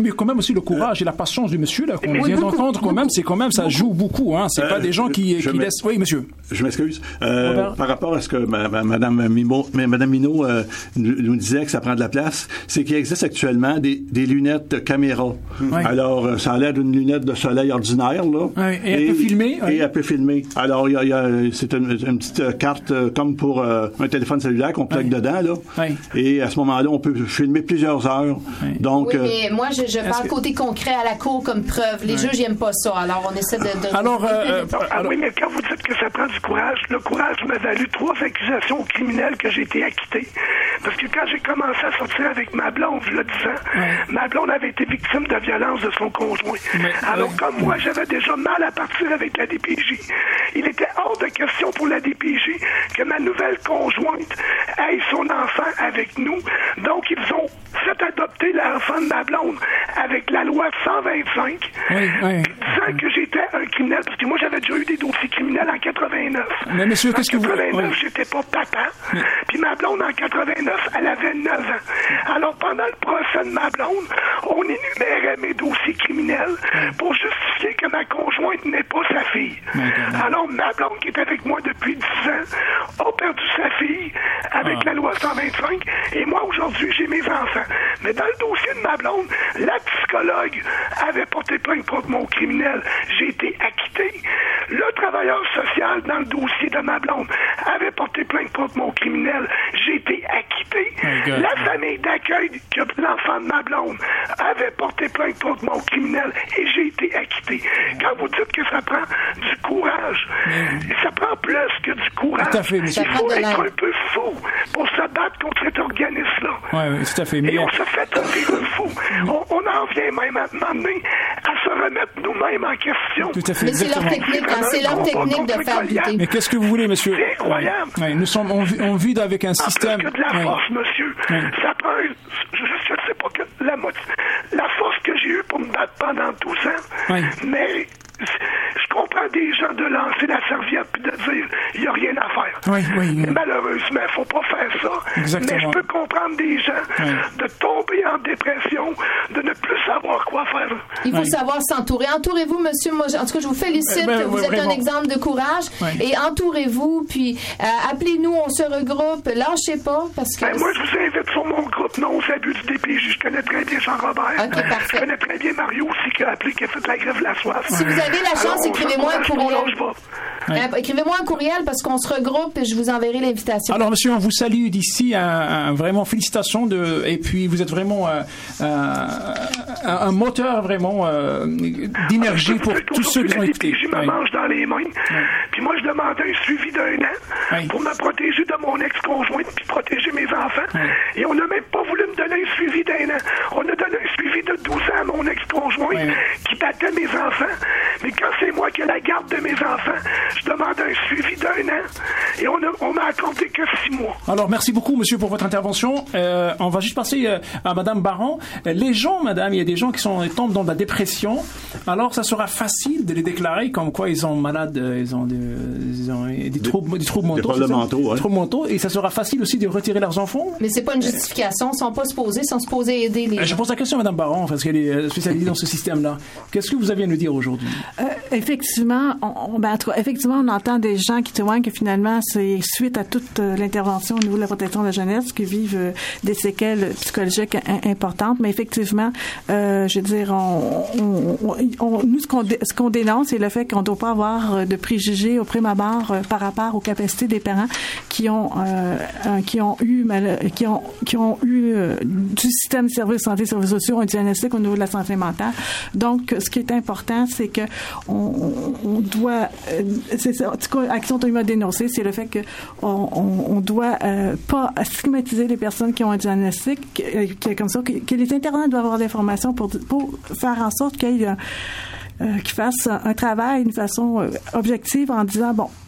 aussi le courage et la patience du monsieur là qu'on vient d'entendre quand même. C'est quand même ça joue beaucoup. Hein. C'est euh, pas des gens qui, qui laissent. Oui, monsieur. Je m'excuse. Euh, par rapport à ce que ma, ma, Madame Mimo, Madame Minot euh, nous, nous disait que ça prend de la place, c'est qu'il existe actuellement des, des lunettes caméra. Oui. Alors ça a l'air d'une lunette de soleil ordinaire là. Oui, et, et elle peut filmer. Et oui. elle peut filmer. Alors il y a, il y a c'est une, une petite carte euh, comme pour euh, un téléphone cellulaire qu'on plug oui. dedans là. Oui. Et à ce moment-là, on peut filmer plusieurs heures. Oui. Donc, oui, mais moi, je, je parle que... côté concret à la cour comme preuve. Les oui. juges n'aiment pas ça. Alors, on essaie de... de... Alors, euh, ah, alors... Oui, mais quand vous dites que ça prend du courage, le courage m'a valu trois accusations criminelles que j'ai été acquitté. Parce que quand j'ai commencé à sortir avec ma blonde, je le disais, oui. ma blonde avait été victime de violence de son conjoint. Mais, alors, oui. comme moi, j'avais déjà mal à partir avec la D P J. Il était hors de question pour la D P J que ma nouvelle conjointe ait son enfant avec nous. Donc, ils ont fait adopter l'enfant de ma blonde avec la loi cent vingt-cinq, oui, oui. disant que j'étais un criminel, parce que moi, j'avais déjà eu des dossiers criminels en quatre-vingt-neuf. Mais monsieur, qu'est-ce que vous... En quatre-vingt-neuf, oui. j'étais pas papa. Mais... Puis ma blonde, en quatre-vingt-neuf, elle avait neuf ans. Alors, pendant le procès de ma blonde, on énumérait mes dossiers criminels pour justifier que ma conjointe n'est pas sa fille. Alors, ma blonde, qui est avec moi depuis dix ans, a perdu sa fille avec ah. la loi cent vingt-cinq, et moi, aujourd'hui, j'ai mes enfants. Mais dans le dossier de ma blonde, la psychologue avait porté plainte contre mon criminel. J'ai été acquitté. Le travailleur social, dans le dossier de ma blonde, avait porté plainte contre mon criminel. J'ai été acquitté. Oh la famille d'accueil que l'enfant de ma blonde avait porté plainte contre mon criminel et j'ai été acquitté. Quand vous dites que ça prend du courage, mmh. ça prend plus que du courage. Tout à fait, il faut être un peu fou pour se battre contre cet organisme-là. Oui, oui, tout à fait. Mais et on se fait traiter de fou. On, on en vient même à demander à se remettre nous-mêmes en question. Tout à fait. Mais c'est leur technique, hein, c'est leur technique de faire douter. Mais qu'est-ce que vous voulez, monsieur? C'est incroyable. Oui, nous sommes, on, on vit avec un en système... Plus que de la force, oui. monsieur. Oui. Ça prend, je ne sais pas que la, la force que j'ai eue pour me battre pendant douze ans, oui. mais... Je comprends des gens de lancer la serviette et de dire il n'y a rien à faire. Oui, oui, oui. Mais malheureusement, il ne faut pas faire ça. Exactement. Mais je peux comprendre des gens oui. de tomber en dépression, de ne plus savoir quoi faire. Il faut oui. savoir s'entourer. Entourez-vous, monsieur. Moi, en tout cas, je vous félicite. Ben, vous ben, êtes vraiment. un exemple de courage. Oui. Et entourez-vous. Puis euh, appelez-nous, on se regroupe. Lâchez pas. Parce que ben, moi, je vous invite sur mon groupe Non aux abus du D P J. Je connais très bien Jean-Robert. OK, parfait. Je connais très bien Mario aussi qui a appelé, qui a fait la grève de la soif. Si vous avez la chance, Alors, écrivez-moi un courriel. Oui. Euh, écrivez-moi un courriel parce qu'on se regroupe et je vous enverrai l'invitation. Alors, monsieur, on vous salue d'ici. Un, un, vraiment félicitations. De, et puis, vous êtes vraiment euh, un, un moteur vraiment euh, d'énergie pour tous ceux qui ont écouté. Je me oui. mange dans les mains. Oui. Puis moi, je demandais un suivi d'un an oui. pour me protéger de mon ex-conjointe puis protéger mes enfants. Oui. Et on n'a même pas voulu me donner un suivi d'un an. On a donné un suivi de douze ans à mon ex-conjointe oui. qui battait mes enfants. Mais quand c'est moi qui ai la garde de mes enfants, je demande un suivi d'un an et on, a, on m'a accordé que six mois. Alors, merci beaucoup, monsieur, pour votre intervention. Euh, on va juste passer euh, à madame Baron. Les gens, madame, il y a des gens qui sont, tombent dans la dépression. Alors, ça sera facile de les déclarer comme quoi ils sont malades, ils ont, de, ils ont des, des troubles, des troubles mentaux. Des mentaux, hein. troubles mentaux. Et ça sera facile aussi de retirer leurs enfants. Mais c'est pas une justification. Ils sont pas supposés, ils sont supposés aider les gens. Je pose la question à madame Baron, parce qu'elle est spécialisée dans ce système-là. Qu'est-ce que vous aviez à nous dire aujourd'hui? Euh, effectivement, on, ben, effectivement, on entend des gens qui témoignent que finalement, c'est suite à toute euh, l'intervention au niveau de la protection de la jeunesse qui vivent euh, des séquelles psychologiques in- importantes. Mais effectivement, euh, je veux dire, on, on, on, on, nous, ce qu'on, dé, ce qu'on dénonce, c'est le fait qu'on ne doit pas avoir de préjugés au prime abord euh, par rapport aux capacités des parents qui ont euh, euh, qui ont eu mal, qui ont qui ont eu euh, du système de services de santé, services sociaux, un diagnostic au niveau de la santé mentale. Donc, ce qui est important, c'est que on, on doit, euh, c'est ça, en tout cas, Action Autonomie a dénoncé, c'est le fait que on, on, on doit euh, pas stigmatiser les personnes qui ont un diagnostic, que, que, comme ça, que, que les internats doivent avoir des formations pour, pour faire en sorte qu'il y ait, euh, qu'ils fassent un travail d'une façon euh, objective en disant, bon,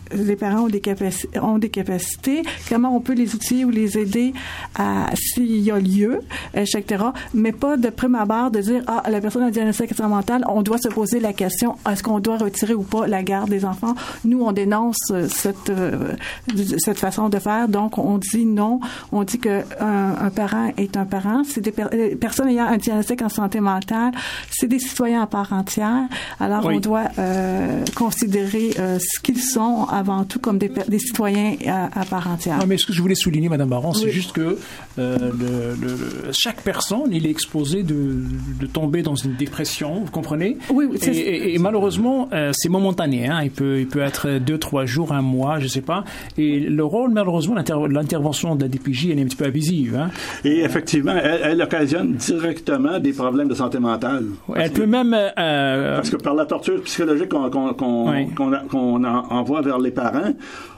les parents ont des, capaci- ont des capacités, comment on peut les outiller ou les aider à, s'il y a lieu, et cetera. Mais pas de prime abord de dire, ah, la personne a un diagnostic mental, on doit se poser la question, est-ce qu'on doit retirer ou pas la garde des enfants? Nous, on dénonce cette, euh, cette façon de faire, donc on dit non, on dit que un, un parent est un parent, c'est des per- personnes ayant un diagnostic en santé mentale, c'est des citoyens à part entière, alors oui. on doit euh, considérer euh, ce qu'ils sont avant tout comme des, des citoyens à, à part entière. Non, mais ce que je voulais souligner, Madame Baron, oui. c'est juste que euh, le, le, chaque personne, il est exposé de, de tomber dans une dépression, vous comprenez? Oui, oui. Et, et, et malheureusement, euh, c'est momentané. Hein? Il peut, il peut être deux, trois jours, un mois, je sais pas. Et le rôle, malheureusement, l'inter- l'intervention de la D P J, elle est un petit peu abusive. Hein? Et effectivement, elle, elle occasionne directement des problèmes de santé mentale. Elle peut que, même... Euh, parce que par la torture psychologique qu'on, qu'on, qu'on, oui. qu'on, qu'on envoie vers les parents,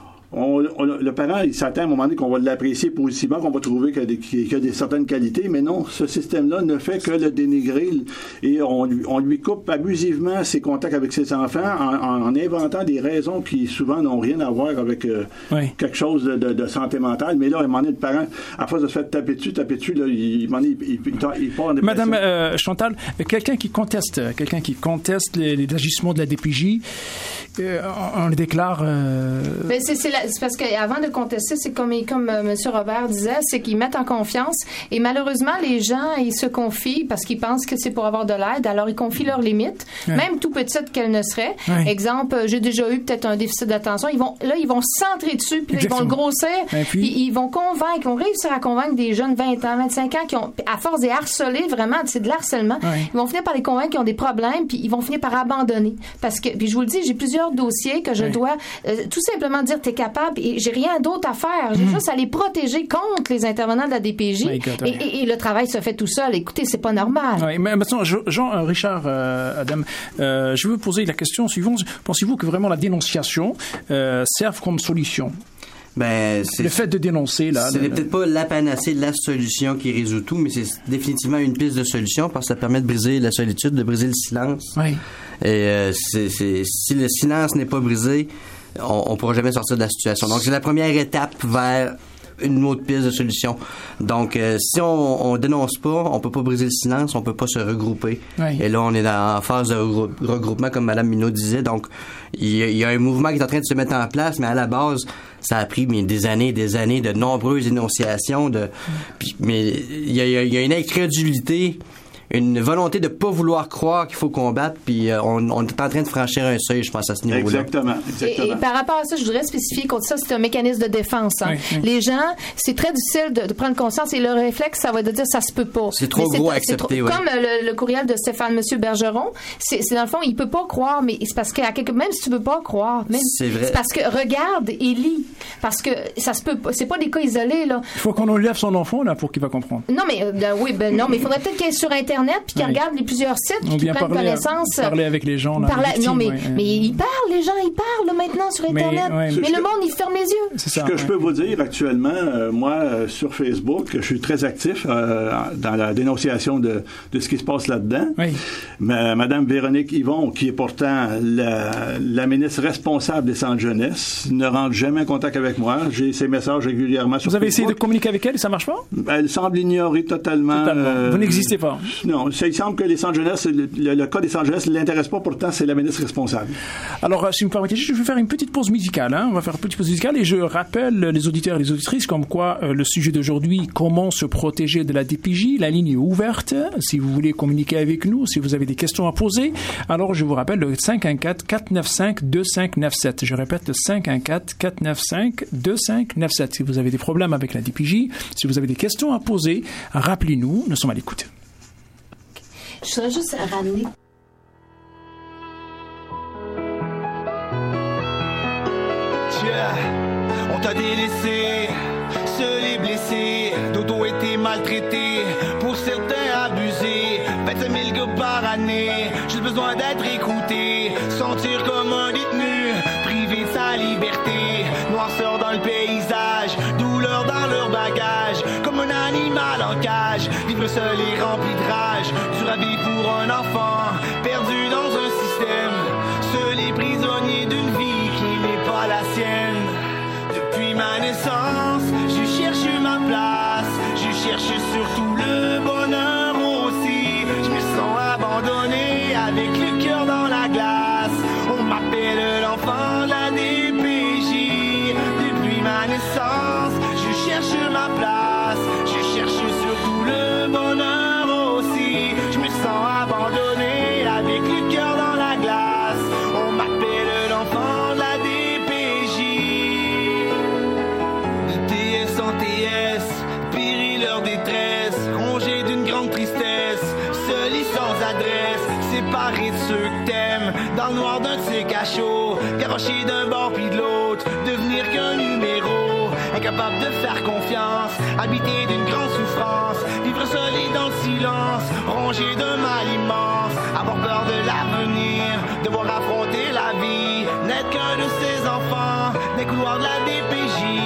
On, on, le parent, il s'attend à un moment donné qu'on va l'apprécier positivement, qu'on va trouver qu'il y a, des, qu'il y a des certaines qualités, mais non, ce système-là ne fait que le dénigrer et on, on lui coupe abusivement ses contacts avec ses enfants en, en, en inventant des raisons qui souvent n'ont rien à voir avec euh, oui. quelque chose de, de, de santé mentale. Mais là, à un moment donné, le parent, à force de se faire taper dessus, taper dessus, là, il, il, il, il, il part en dépression. Madame euh, Chantal, quelqu'un qui conteste, quelqu'un qui conteste les, les agissements de la D P J, euh, on, on le déclare... Euh... Mais c'est, c'est la C'est parce qu'avant de contester, c'est comme, comme euh, M. Robert disait, c'est qu'ils mettent en confiance et malheureusement, les gens, ils se confient parce qu'ils pensent que c'est pour avoir de l'aide, alors ils confient leurs limites, ouais. même tout petites qu'elles ne seraient. Ouais. Exemple, euh, j'ai déjà eu peut-être un déficit d'attention, ils vont, là, ils vont centrer dessus, puis là, ils vont le grossir, puis... puis ils vont convaincre, ils vont réussir à convaincre des jeunes vingt ans, vingt-cinq ans qui ont, à force de les harceler, vraiment, c'est de l'harcèlement, ouais. ils vont finir par les convaincre qu'ils ont des problèmes, puis ils vont finir par abandonner. Parce que, puis je vous le dis, j'ai plusieurs dossiers que je ouais. dois euh, tout simplement dire, t'es capable, et j'ai rien d'autre à faire. J'ai mmh. juste à les protéger contre les intervenants de la D P J. Oui, God, et, et, et le travail se fait tout seul. Écoutez, c'est pas normal. Oui, mais maintenant, Jean, euh, Richard, euh, Adam, euh, je veux poser la question suivante. Pensez-vous que vraiment la dénonciation euh, serve comme solution? Ben, c'est, le fait de dénoncer, là. C'est le, peut-être pas la panacée, la solution qui résout tout, mais c'est définitivement une piste de solution parce que ça permet de briser la solitude, de briser le silence. Oui. Et euh, c'est, c'est, si le silence n'est pas brisé, on ne pourra jamais sortir de la situation. Donc, c'est la première étape vers une autre piste de solution. Donc, euh, si on, on dénonce pas, on peut pas briser le silence, on peut pas se regrouper. Oui. Et là, on est dans, en phase de regroupement, comme Mme Mineault disait. Donc, il y, il y a un mouvement qui est en train de se mettre en place, mais à la base, ça a pris mais, des années et des années de nombreuses énonciations. De, puis, mais il y, a, il y a une incrédulité, une volonté de pas vouloir croire qu'il faut combattre, puis euh, on, on est en train de franchir un seuil, je pense, à ce niveau-là. Exactement. exactement. Et, et par rapport à ça, je voudrais spécifier contre ça, c'est un mécanisme de défense. Hein. Oui, oui. Les gens, c'est très difficile de, de prendre conscience et le réflexe, ça va de dire ça se peut pas. C'est trop mais gros c'est, à accepter, trop, oui. Comme le, le courriel de Stéphane, M. Bergeron, c'est, c'est dans le fond, il peut pas croire, mais c'est parce que à quelque, même si tu veux pas croire, même, c'est vrai. C'est parce que regarde et lis, parce que ça se peut pas, c'est pas des cas isolés là. Il faut qu'on enlève son enfant là pour qu'il va comprendre. Non mais euh, ben, oui, ben non, mais il faudrait peut-être qu'il aille sur Internet puis qu'il oui. regarde les plusieurs sites puis qu'ils prennent connaissance. Parler avec les gens. Là, parler, victimes, non mais ouais, mais ouais. ils parlent, les gens ils parlent là, maintenant sur Internet. Mais, ouais, mais, mais le monde il ferme les yeux. C'est ça, Ce que ouais. je peux vous dire actuellement, euh, moi euh, sur Facebook, je suis très actif euh, dans la dénonciation de, de ce qui se passe là-dedans. Oui. Ma, Madame Véronique Yvon, qui est pourtant la, la ministre responsable des centres jeunesse, ne rentre jamais en contact avec moi. J'ai ses messages régulièrement sur Facebook. Vous avez essayé de communiquer avec elle et ça marche pas? Elle semble ignorer totalement. totalement. Euh, vous n'existez pas. Non, ça, il semble que les centres jeunesse, le, le, le cas des centres jeunesse ne l'intéresse pas, pourtant c'est la ministre responsable. Alors, si vous me permettez, je vais faire une petite pause musicale. Hein. On va faire une petite pause musicale et je rappelle les auditeurs et les auditrices comme quoi euh, le sujet d'aujourd'hui, comment se protéger de la D P J, la ligne est ouverte. Si vous voulez communiquer avec nous, si vous avez des questions à poser, alors je vous rappelle le cinq un quatre, quatre neuf cinq, deux cinq neuf sept. Je répète le cinq un quatre, quatre neuf cinq, deux cinq neuf sept. Si vous avez des problèmes avec la D P J, si vous avez des questions à poser, rappelez-nous, nous sommes à l'écoute. Je voudrais juste ramener. Yeah. On t'a délaissé, seul et blessé, d'autres ont été maltraités, pour certains abusés, vingt-cinq mille gars par année, juste besoin d'être écouté, sentir comme un détenu, privé de sa liberté, noirceur dans le paysage, douleur dans leur bagage, comme un animal en cage, vivre seul et rempli de rage, dur à vivre pour un enfant, perdu dans un système, seul et prisonnier d'une vie qui n'est pas la sienne. avec le cœur dans la glace. On m'appelle l'enfant de la D P J. Depuis ma naissance, je cherche ma place. Je cherche surtout le bonheur aussi. Je me sens abandonné avec le cœur dans la glace. On m'appelle l'enfant de la D P J. De T S en T S, périt leur détresse, rongé d'une grande tristesse, seul et sans adresse, séparé de ceux que t'aimes, dans le noir d'un de ces cachots, garoché d'un bord puis de l'autre, devenir qu'un numéro, incapable de faire confiance, habité d'une grande souffrance, vivre seul et dans le silence, rongé d'un mal immense, avoir peur de l'avenir, devoir affronter la vie, n'être qu'un de ses enfants, des couloirs de la D P J.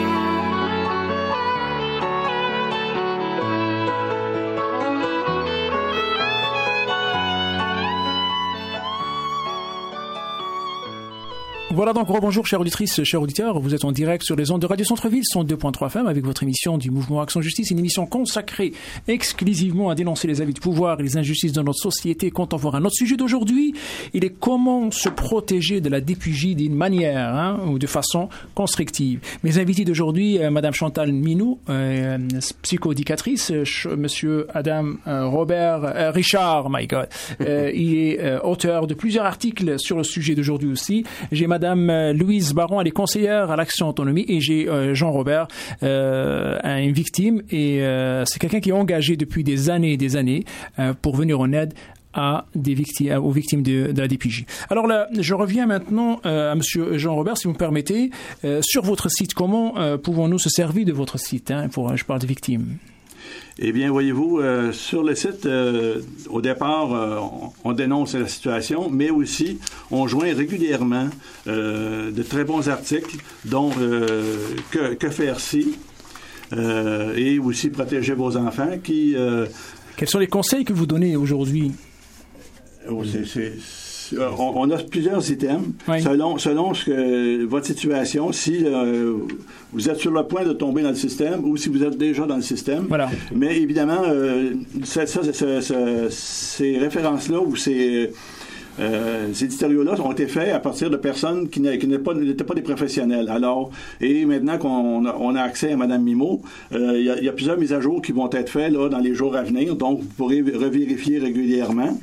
Voilà donc, rebonjour chères auditrices, chers auditeurs, vous êtes en direct sur les ondes de Radio Centre-Ville, cent deux point trois F M, avec votre émission du Mouvement Action Justice, une émission consacrée exclusivement à dénoncer les abus de pouvoir et les injustices de notre société contemporaine. Notre sujet d'aujourd'hui, il est comment se protéger de la D P J d'une manière, hein, ou de façon constructive. Mes invités d'aujourd'hui, euh, Madame Chantal Minault, euh, psychoéducatrice, euh, Monsieur Adam euh, Robert euh, Richard, my God, euh, il est euh, auteur de plusieurs articles sur le sujet d'aujourd'hui aussi. J'ai Madame Louise Baron, elle est conseillère à l'Action Autonomie, et j'ai euh, Jean-Robert, euh, une victime, et euh, c'est quelqu'un qui est engagé depuis des années et des années euh, pour venir en aide à des victimes, aux victimes de, de la D P J. Alors là, je reviens maintenant euh, à Monsieur Jean-Robert, si vous me permettez, euh, sur votre site. Comment euh, pouvons-nous se servir de votre site, hein, pour, je parle des victimes? Eh bien, voyez-vous, euh, sur le site, euh, au départ, euh, on, on dénonce la situation, mais aussi on joint régulièrement euh, de très bons articles, dont euh, que, que faire si, euh, et aussi protéger vos enfants, qui... Euh, Quels sont les conseils que vous donnez aujourd'hui? Oh, c'est, c'est, c'est, on, on a plusieurs items, oui. selon, selon ce que, votre situation, si euh, vous êtes sur le point de tomber dans le système ou si vous êtes déjà dans le système. Voilà. Mais évidemment, euh, ça, ça, ça, ça, ces références-là ou ces, euh, ces éditoriaux-là ont été faits à partir de personnes qui, qui n'étaient, pas, n'étaient pas des professionnels. Alors, et maintenant qu'on a, on a accès à Mme Mimo, euh, il y a, y a plusieurs mises à jour qui vont être faites là, dans les jours à venir, donc vous pourrez revérifier régulièrement.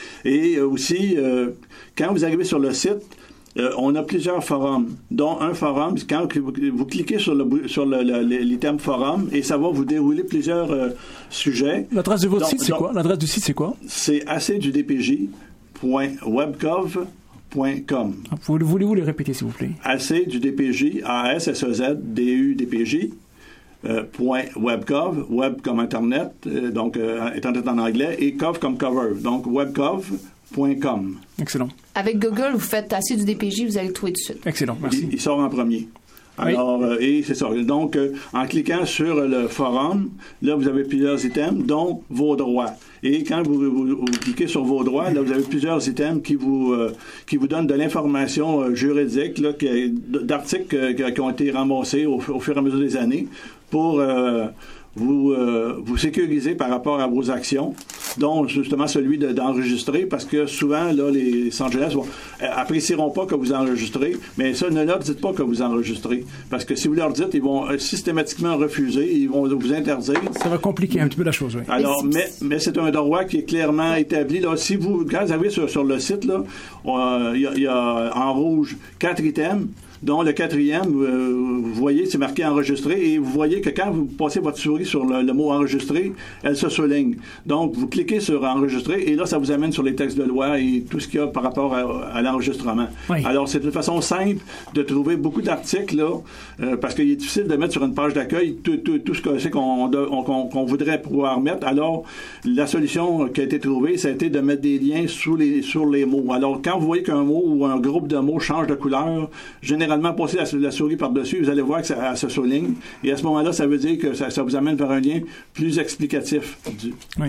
Et aussi, euh, quand vous arrivez sur le site, euh, on a plusieurs forums, dont un forum, quand vous, vous cliquez sur, le, sur le, le, l'item forum, et ça va vous dérouler plusieurs euh, sujets. L'adresse de votre donc, site, c'est donc, quoi? L'adresse du site, c'est quoi? C'est a c du d p j point webcov point com. Voulez-vous les répéter, s'il vous plaît? a c du d p j, A S S E Z D U D P J, Euh, point webcov, web comme internet, euh, donc euh, internet en anglais, et cov comme cover, donc webcov point com. Excellent. Avec Google, vous faites assez du D P J, vous allez le trouver tout de suite. Excellent, merci. Il, il sort en premier. Alors, oui. euh, et c'est ça. Donc, euh, en cliquant sur le forum, là, vous avez plusieurs items, dont vos droits. Et quand vous, vous, vous cliquez sur vos droits, là, vous avez plusieurs items qui vous euh, qui vous donnent de l'information euh, juridique, là, qui, d'articles euh, qui ont été ramassés au, au fur et à mesure des années pour euh, vous euh, vous sécuriser par rapport à vos actions, dont justement celui de, d'enregistrer, parce que souvent, là, les Los Angeles vont, euh, apprécieront pas que vous enregistrez, mais ça, ne leur dites pas que vous enregistrez, parce que si vous leur dites, ils vont euh, systématiquement refuser, ils vont vous interdire. Ça va compliquer un petit peu la chose, oui. Alors, mais, mais c'est un droit qui est clairement établi. Là, si vous, quand vous arrivez sur, sur le site, là, il y, y a en rouge quatre items, dont le quatrième, euh, vous voyez, c'est marqué enregistré, et vous voyez que quand vous passez votre souris sur le, le mot enregistré, elle se souligne. Donc, vous cliquez sur enregistrer, et là, ça vous amène sur les textes de loi et tout ce qu'il y a par rapport à, à l'enregistrement. Oui. Alors, c'est une façon simple de trouver beaucoup d'articles, là, euh, parce qu'il est difficile de mettre sur une page d'accueil tout, tout, tout ce que c'est qu'on, on, qu'on, qu'on voudrait pouvoir mettre. Alors, la solution qui a été trouvée, ça a été de mettre des liens sous les, sur les mots. Alors, quand vous voyez qu'un mot ou un groupe de mots change de couleur, généralement, passer la, la souris par-dessus, vous allez voir que ça, ça se souligne. Et à ce moment-là, ça veut dire que ça, ça vous amène vers un lien plus explicatif. Du... Oui.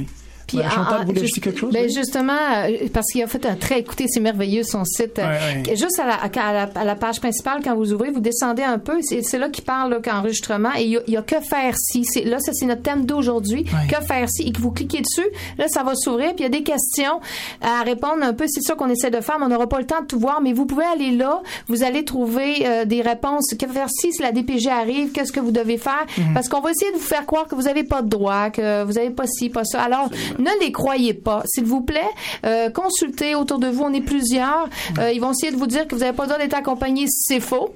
Puis, ben, Chantal, vous voulez juste, dire quelque chose? Ben oui? Justement, parce qu'il a fait un très, écoutez, c'est merveilleux son site. Ouais, ouais. Juste à la, à, la, à la page principale, quand vous ouvrez, vous descendez un peu, c'est, c'est là qu'il parle là, qu'enregistrement, et il y, a, il y a que faire si. C'est, là, ça, c'est notre thème d'aujourd'hui. Ouais. Que faire si, et que vous cliquez dessus, là, ça va s'ouvrir, puis il y a des questions à répondre un peu. C'est ça qu'on essaie de faire, mais on n'aura pas le temps de tout voir, mais vous pouvez aller là, vous allez trouver euh, des réponses. Que faire si, si la D P J arrive, qu'est-ce que vous devez faire? Mm-hmm. Parce qu'on va essayer de vous faire croire que vous n'avez pas de droit, que vous n'avez pas ci, pas ça. Alors, ne les croyez pas. S'il vous plaît, euh, consultez autour de vous. On est plusieurs. Euh, ils vont essayer de vous dire que vous n'avez pas le droit d'être accompagné. C'est faux.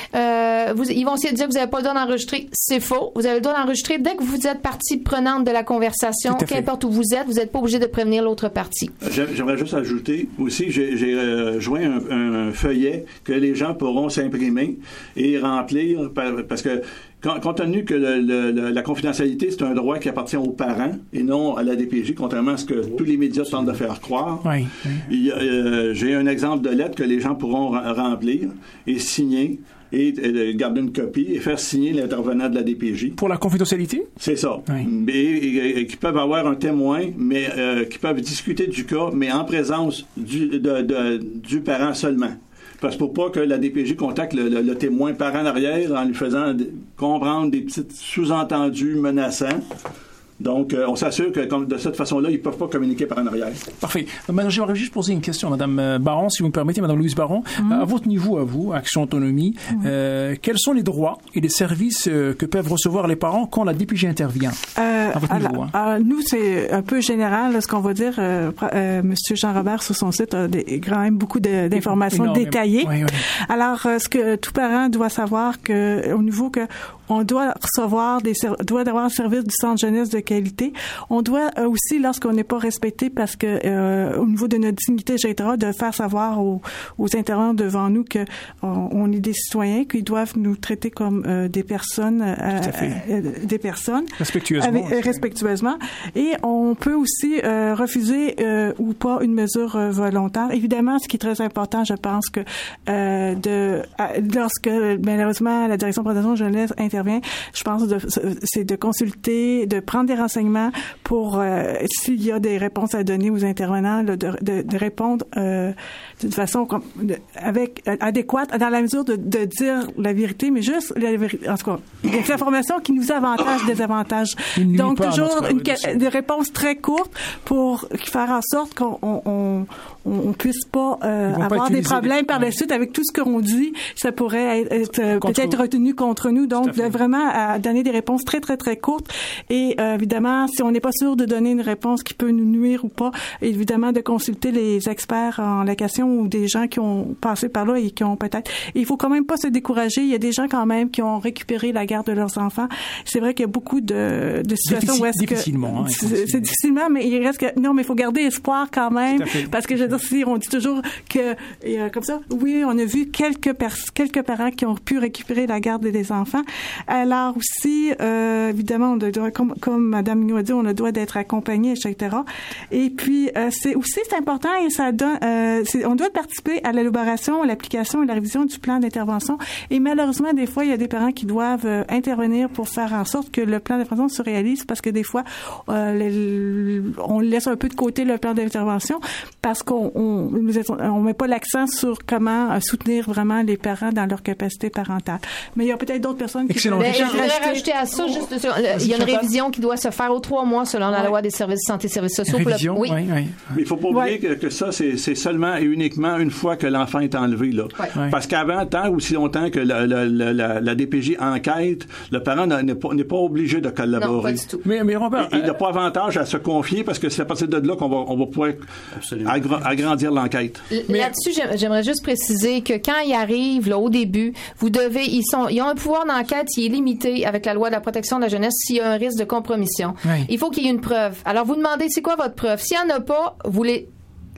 Euh, vous, ils vont essayer de dire que vous n'avez pas le droit d'enregistrer. C'est faux. Vous avez le droit d'enregistrer dès que vous êtes partie prenante de la conversation. Qu'importe où vous êtes, vous n'êtes pas obligé de prévenir l'autre partie. J'aimerais juste ajouter aussi, j'ai, j'ai euh, joint un, un feuillet que les gens pourront s'imprimer et remplir parce que compte tenu que le, le, la confidentialité, c'est un droit qui appartient aux parents et non à la D P J, contrairement à ce que tous les médias tentent de faire croire. Oui, oui. Il y a, euh, j'ai un exemple de lettre que les gens pourront remplir et signer et euh, garder une copie et faire signer l'intervenant de la D P J. Pour la confidentialité? C'est ça. Oui. Et, et, et qui peuvent avoir un témoin, mais euh, qui peuvent discuter du cas, mais en présence du, de, de, du parent seulement. Parce que pour pas que la D P J contacte le, le, le témoin par en arrière en lui faisant comprendre des petits sous-entendus menaçants. Donc, euh, on s'assure que comme, de cette façon-là, ils ne peuvent pas communiquer par en arrière. Parfait. Maintenant, j'aimerais juste poser une question à Mme Baron, si vous me permettez, Mme Louise Baron. Mm-hmm. À votre niveau, à vous, Action Autonomie, mm-hmm. euh, quels sont les droits et les services euh, que peuvent recevoir les parents quand la D P J intervient? Euh, à votre alors, niveau, hein? alors, nous, c'est un peu général, là, ce qu'on va dire. Euh, euh, Monsieur Jean-Robert, sur son site, a des, quand même beaucoup de, d'informations Énorme. détaillées. Oui, oui. Alors, euh, ce que tout parent doit savoir, que au niveau que on doit recevoir des doit avoir un service du centre jeunesse de qualité. On doit euh, aussi, lorsqu'on n'est pas respecté, parce que euh, au niveau de notre dignité, et cetera, de faire savoir aux, aux intervenants devant nous que on, on est des citoyens, qu'ils doivent nous traiter comme euh, des personnes, euh, euh, des personnes respectueusement, avec, euh, respectueusement. Et on peut aussi euh, refuser euh, ou pas une mesure euh, volontaire. Évidemment, ce qui est très important, je pense que euh, de à, lorsque malheureusement la direction de protection de jeunesse intervient, je pense de, c'est de consulter, de prendre des renseignements pour euh, s'il y a des réponses à donner aux intervenants, là, de, de, de répondre euh, d'une façon comme, de, avec euh, adéquate, dans la mesure de, de dire la vérité, mais juste la vérité. En tout cas, des informations qui nous avantagent, désavantages. Donc toujours une, des réponses très courtes pour faire en sorte qu'on on, on, on puisse pas euh, avoir des problèmes par la suite avec tout ce qu'on dit. Ça pourrait être, être peut-être retenu contre nous. Donc vraiment à donner des réponses très, très, très courtes. Et euh, évidemment, si on n'est pas sûr de donner une réponse qui peut nous nuire ou pas, évidemment, de consulter les experts en location ou des gens qui ont passé par là et qui ont peut-être... Et il faut quand même pas se décourager. Il y a des gens quand même qui ont récupéré la garde de leurs enfants. C'est vrai qu'il y a beaucoup de, de situations Difficile, où est-ce que... Difficilement. Hein, c'est, c'est difficilement, mais il reste que... Non, mais il faut garder espoir quand même. Parce que, je veux dire, si on dit toujours que... Et, euh, comme ça, oui, on a vu quelques, pers- quelques parents qui ont pu récupérer la garde des enfants. Alors aussi, euh, évidemment, on doit, comme, comme Mme Mignot a dit, on a doit d'être accompagné, et cetera. Et puis, euh, c'est aussi c'est important et ça donne, euh, c'est, on doit participer à l'élaboration, à l'application et la révision du plan d'intervention. Et malheureusement, des fois, il y a des parents qui doivent euh, intervenir pour faire en sorte que le plan d'intervention se réalise, parce que des fois, euh, les, on laisse un peu de côté le plan d'intervention parce qu'on on, on met pas l'accent sur comment soutenir vraiment les parents dans leur capacité parentale. Mais il y a peut-être d'autres personnes qui... Excellent. Ben, je voudrais rajouter à ça, juste, il y a une révision qui doit se faire aux trois mois selon la loi des services de santé et services sociaux. Révision, pour le... oui. oui, oui. Mais il faut pas oublier oui. que, que ça, c'est, c'est seulement et uniquement une fois que l'enfant est enlevé. Là. Oui. Parce qu'avant, tant ou si longtemps que la, la, la, la, la D P J enquête, le parent n'est pas, n'est pas obligé de collaborer. Non, pas du tout. Mais, mais Robert, il n'a euh... pas avantage à se confier parce que c'est à partir de là qu'on va, on va pouvoir agra- agrandir l'enquête. L- mais... Là-dessus, j'aimerais juste préciser que quand il arrive, là, au début, vous devez, ils sont, ils ont un pouvoir d'enquête qui est limité avec la loi de la protection de la jeunesse s'il y a un risque de compromission. Oui. Il faut qu'il y ait une preuve. Alors, vous demandez, c'est quoi votre preuve? S'il n'y en a pas, vous les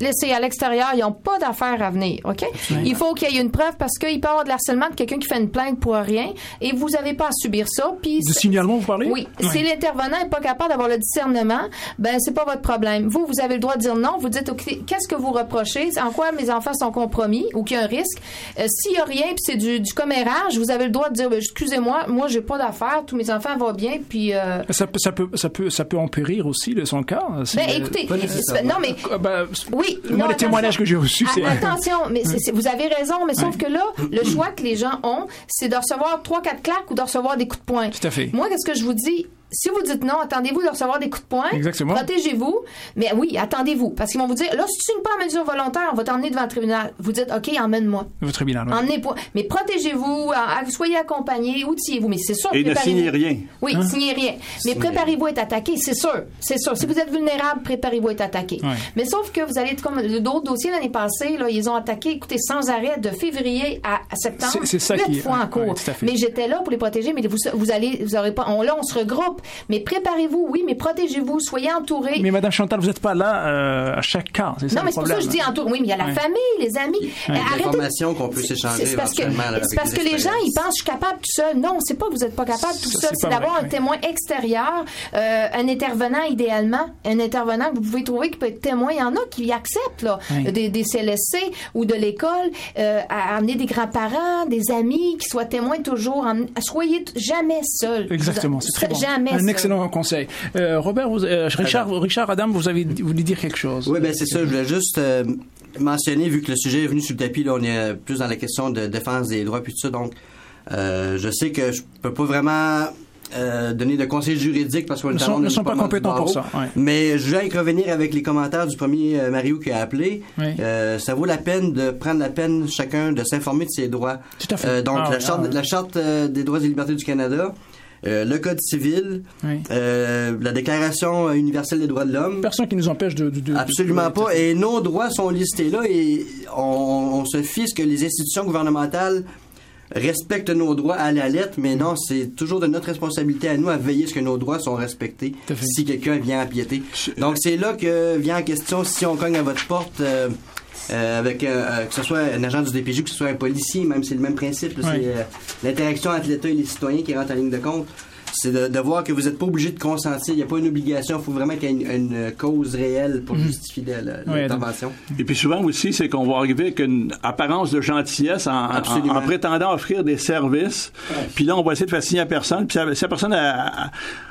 laissés à l'extérieur, ils n'ont pas d'affaires à venir, OK? Absolument. Il faut qu'il y ait une preuve parce qu'il peut y avoir de l'harcèlement de quelqu'un qui fait une plainte pour rien et vous n'avez pas à subir ça. Puis du signalement, vous parlez? Oui. Ouais. Si l'intervenant n'est pas capable d'avoir le discernement, ben c'est pas votre problème. Vous, vous avez le droit de dire non. Vous dites, OK, qu'est-ce que vous reprochez? En quoi mes enfants sont compromis ou qu'il y a un risque? Euh, s'il y a rien puis c'est du, du commérage, vous avez le droit de dire, ben, excusez-moi, moi, j'ai pas d'affaires, tous mes enfants vont bien, puis... Euh... Ça, peut, ça, peut, ça, peut, ça peut empérir aussi, le son cas. Ben, écoutez, euh, non, mais... Ben, oui. Moi, non, les témoignages que j'ai reçus, c'est... Attention, mais c'est, c'est, vous avez raison, mais sauf ouais. que là, le choix que les gens ont, c'est de recevoir trois, quatre claques ou de recevoir des coups de poing. Tout à fait. Moi, qu'est-ce que je vous dis? Si vous dites non, attendez-vous de recevoir des coups de poing. Exactement. Protégez-vous. Mais oui, attendez-vous. Parce qu'ils vont vous dire, là, si tu signes pas en mesure volontaire, on va t'emmener devant le tribunal. Vous dites, OK, emmène-moi. Au tribunal, oui. Emmenez pas. Mais protégez-vous, soyez accompagnés, outillez-vous. Mais c'est sûr. Et ne signez rien. Oui, hein? signez rien. Mais préparez-vous à être attaqué, c'est sûr. C'est sûr. Si vous êtes vulnérable, préparez-vous à être attaqué. Ouais. Mais sauf que vous allez être comme d'autres dossiers l'année passée, là, ils ont attaqué, écoutez, sans arrêt, de février à, à septembre. C'est, c'est ça huit qui fois est... en cours. Ouais, mais j'étais là pour les protéger, mais vous, vous allez, vous aurez pas, on, là, on se regroupe. Mais préparez vous, oui, mais protégez-vous, soyez entourés. Mais Madame Chantal, vous n'êtes pas là euh, à chaque cas, c'est ça non, le mais c'est pour ça que je dis entouré. Oui, mais il y a la ouais. famille, les amis. Ouais. Arrêtez... L'information qu'on peut s'échanger. C'est parce que, c'est parce que les gens, ils pensent, je suis capable tout seul. Non, c'est pas que vous n'êtes pas capable tout ça, seul. C'est, c'est d'avoir vrai, un oui. témoin extérieur, euh, un intervenant idéalement, un intervenant que vous pouvez trouver qui peut être témoin. Il y en a qui acceptent, là, oui. des, des C L S C ou de l'école, euh, à amener des grands-parents, des amis qui soient témoins toujours. En... Soyez t- jamais seuls. Exactement, c'est très bon. Jamais un seul. excellent conseil. Euh, Robert, vous, euh, Richard, Richard, Adam, vous avez vous voulez dire quelque chose? Oui, ben c'est ça. Je voulais juste euh, mentionner, vu que le sujet est venu sur le tapis, là, on est plus dans la question de défense des droits puis tout ça. Donc, euh, je sais que je peux pas vraiment euh, donner de conseils juridiques parce qu'on ne sont, ne sont pas compétents pour ça. Ouais. Mais je vais revenir avec les commentaires du premier euh, Mario qui a appelé. Oui. Euh, ça vaut la peine de prendre la peine chacun de s'informer de ses droits. Tout à fait. Euh, donc, ah, la, oui, charte, ah, oui. la charte euh, des droits et libertés du Canada. Euh, le Code civil, oui. euh, la Déclaration universelle des droits de l'homme. Personne qui nous empêche de... de, de Absolument de, de, de, pas. Et nos droits sont listés là et on, on se fie ce que les institutions gouvernementales respectent nos droits à la lettre, mais non, c'est toujours de notre responsabilité à nous à veiller à ce que nos droits sont respectés si quelqu'un vient empiéter. Donc c'est là que vient en question si on cogne à votre porte... Euh, Euh, avec euh, que ce soit un agent du D P J, que ce soit un policier, même c'est le même principe. Là, oui. C'est euh, l'interaction entre l'État et les citoyens qui rentre en ligne de compte. C'est de, de voir que vous n'êtes pas obligé de consentir. Il n'y a pas une obligation. Il faut vraiment qu'il y ait une, une cause réelle pour mmh. justifier la, la, oui, l'intervention. Et puis souvent aussi, c'est qu'on va arriver avec une apparence de gentillesse en, en, en prétendant offrir des services. Ouais. Puis là, on va essayer de faire signer à personne. Puis si la personne a... a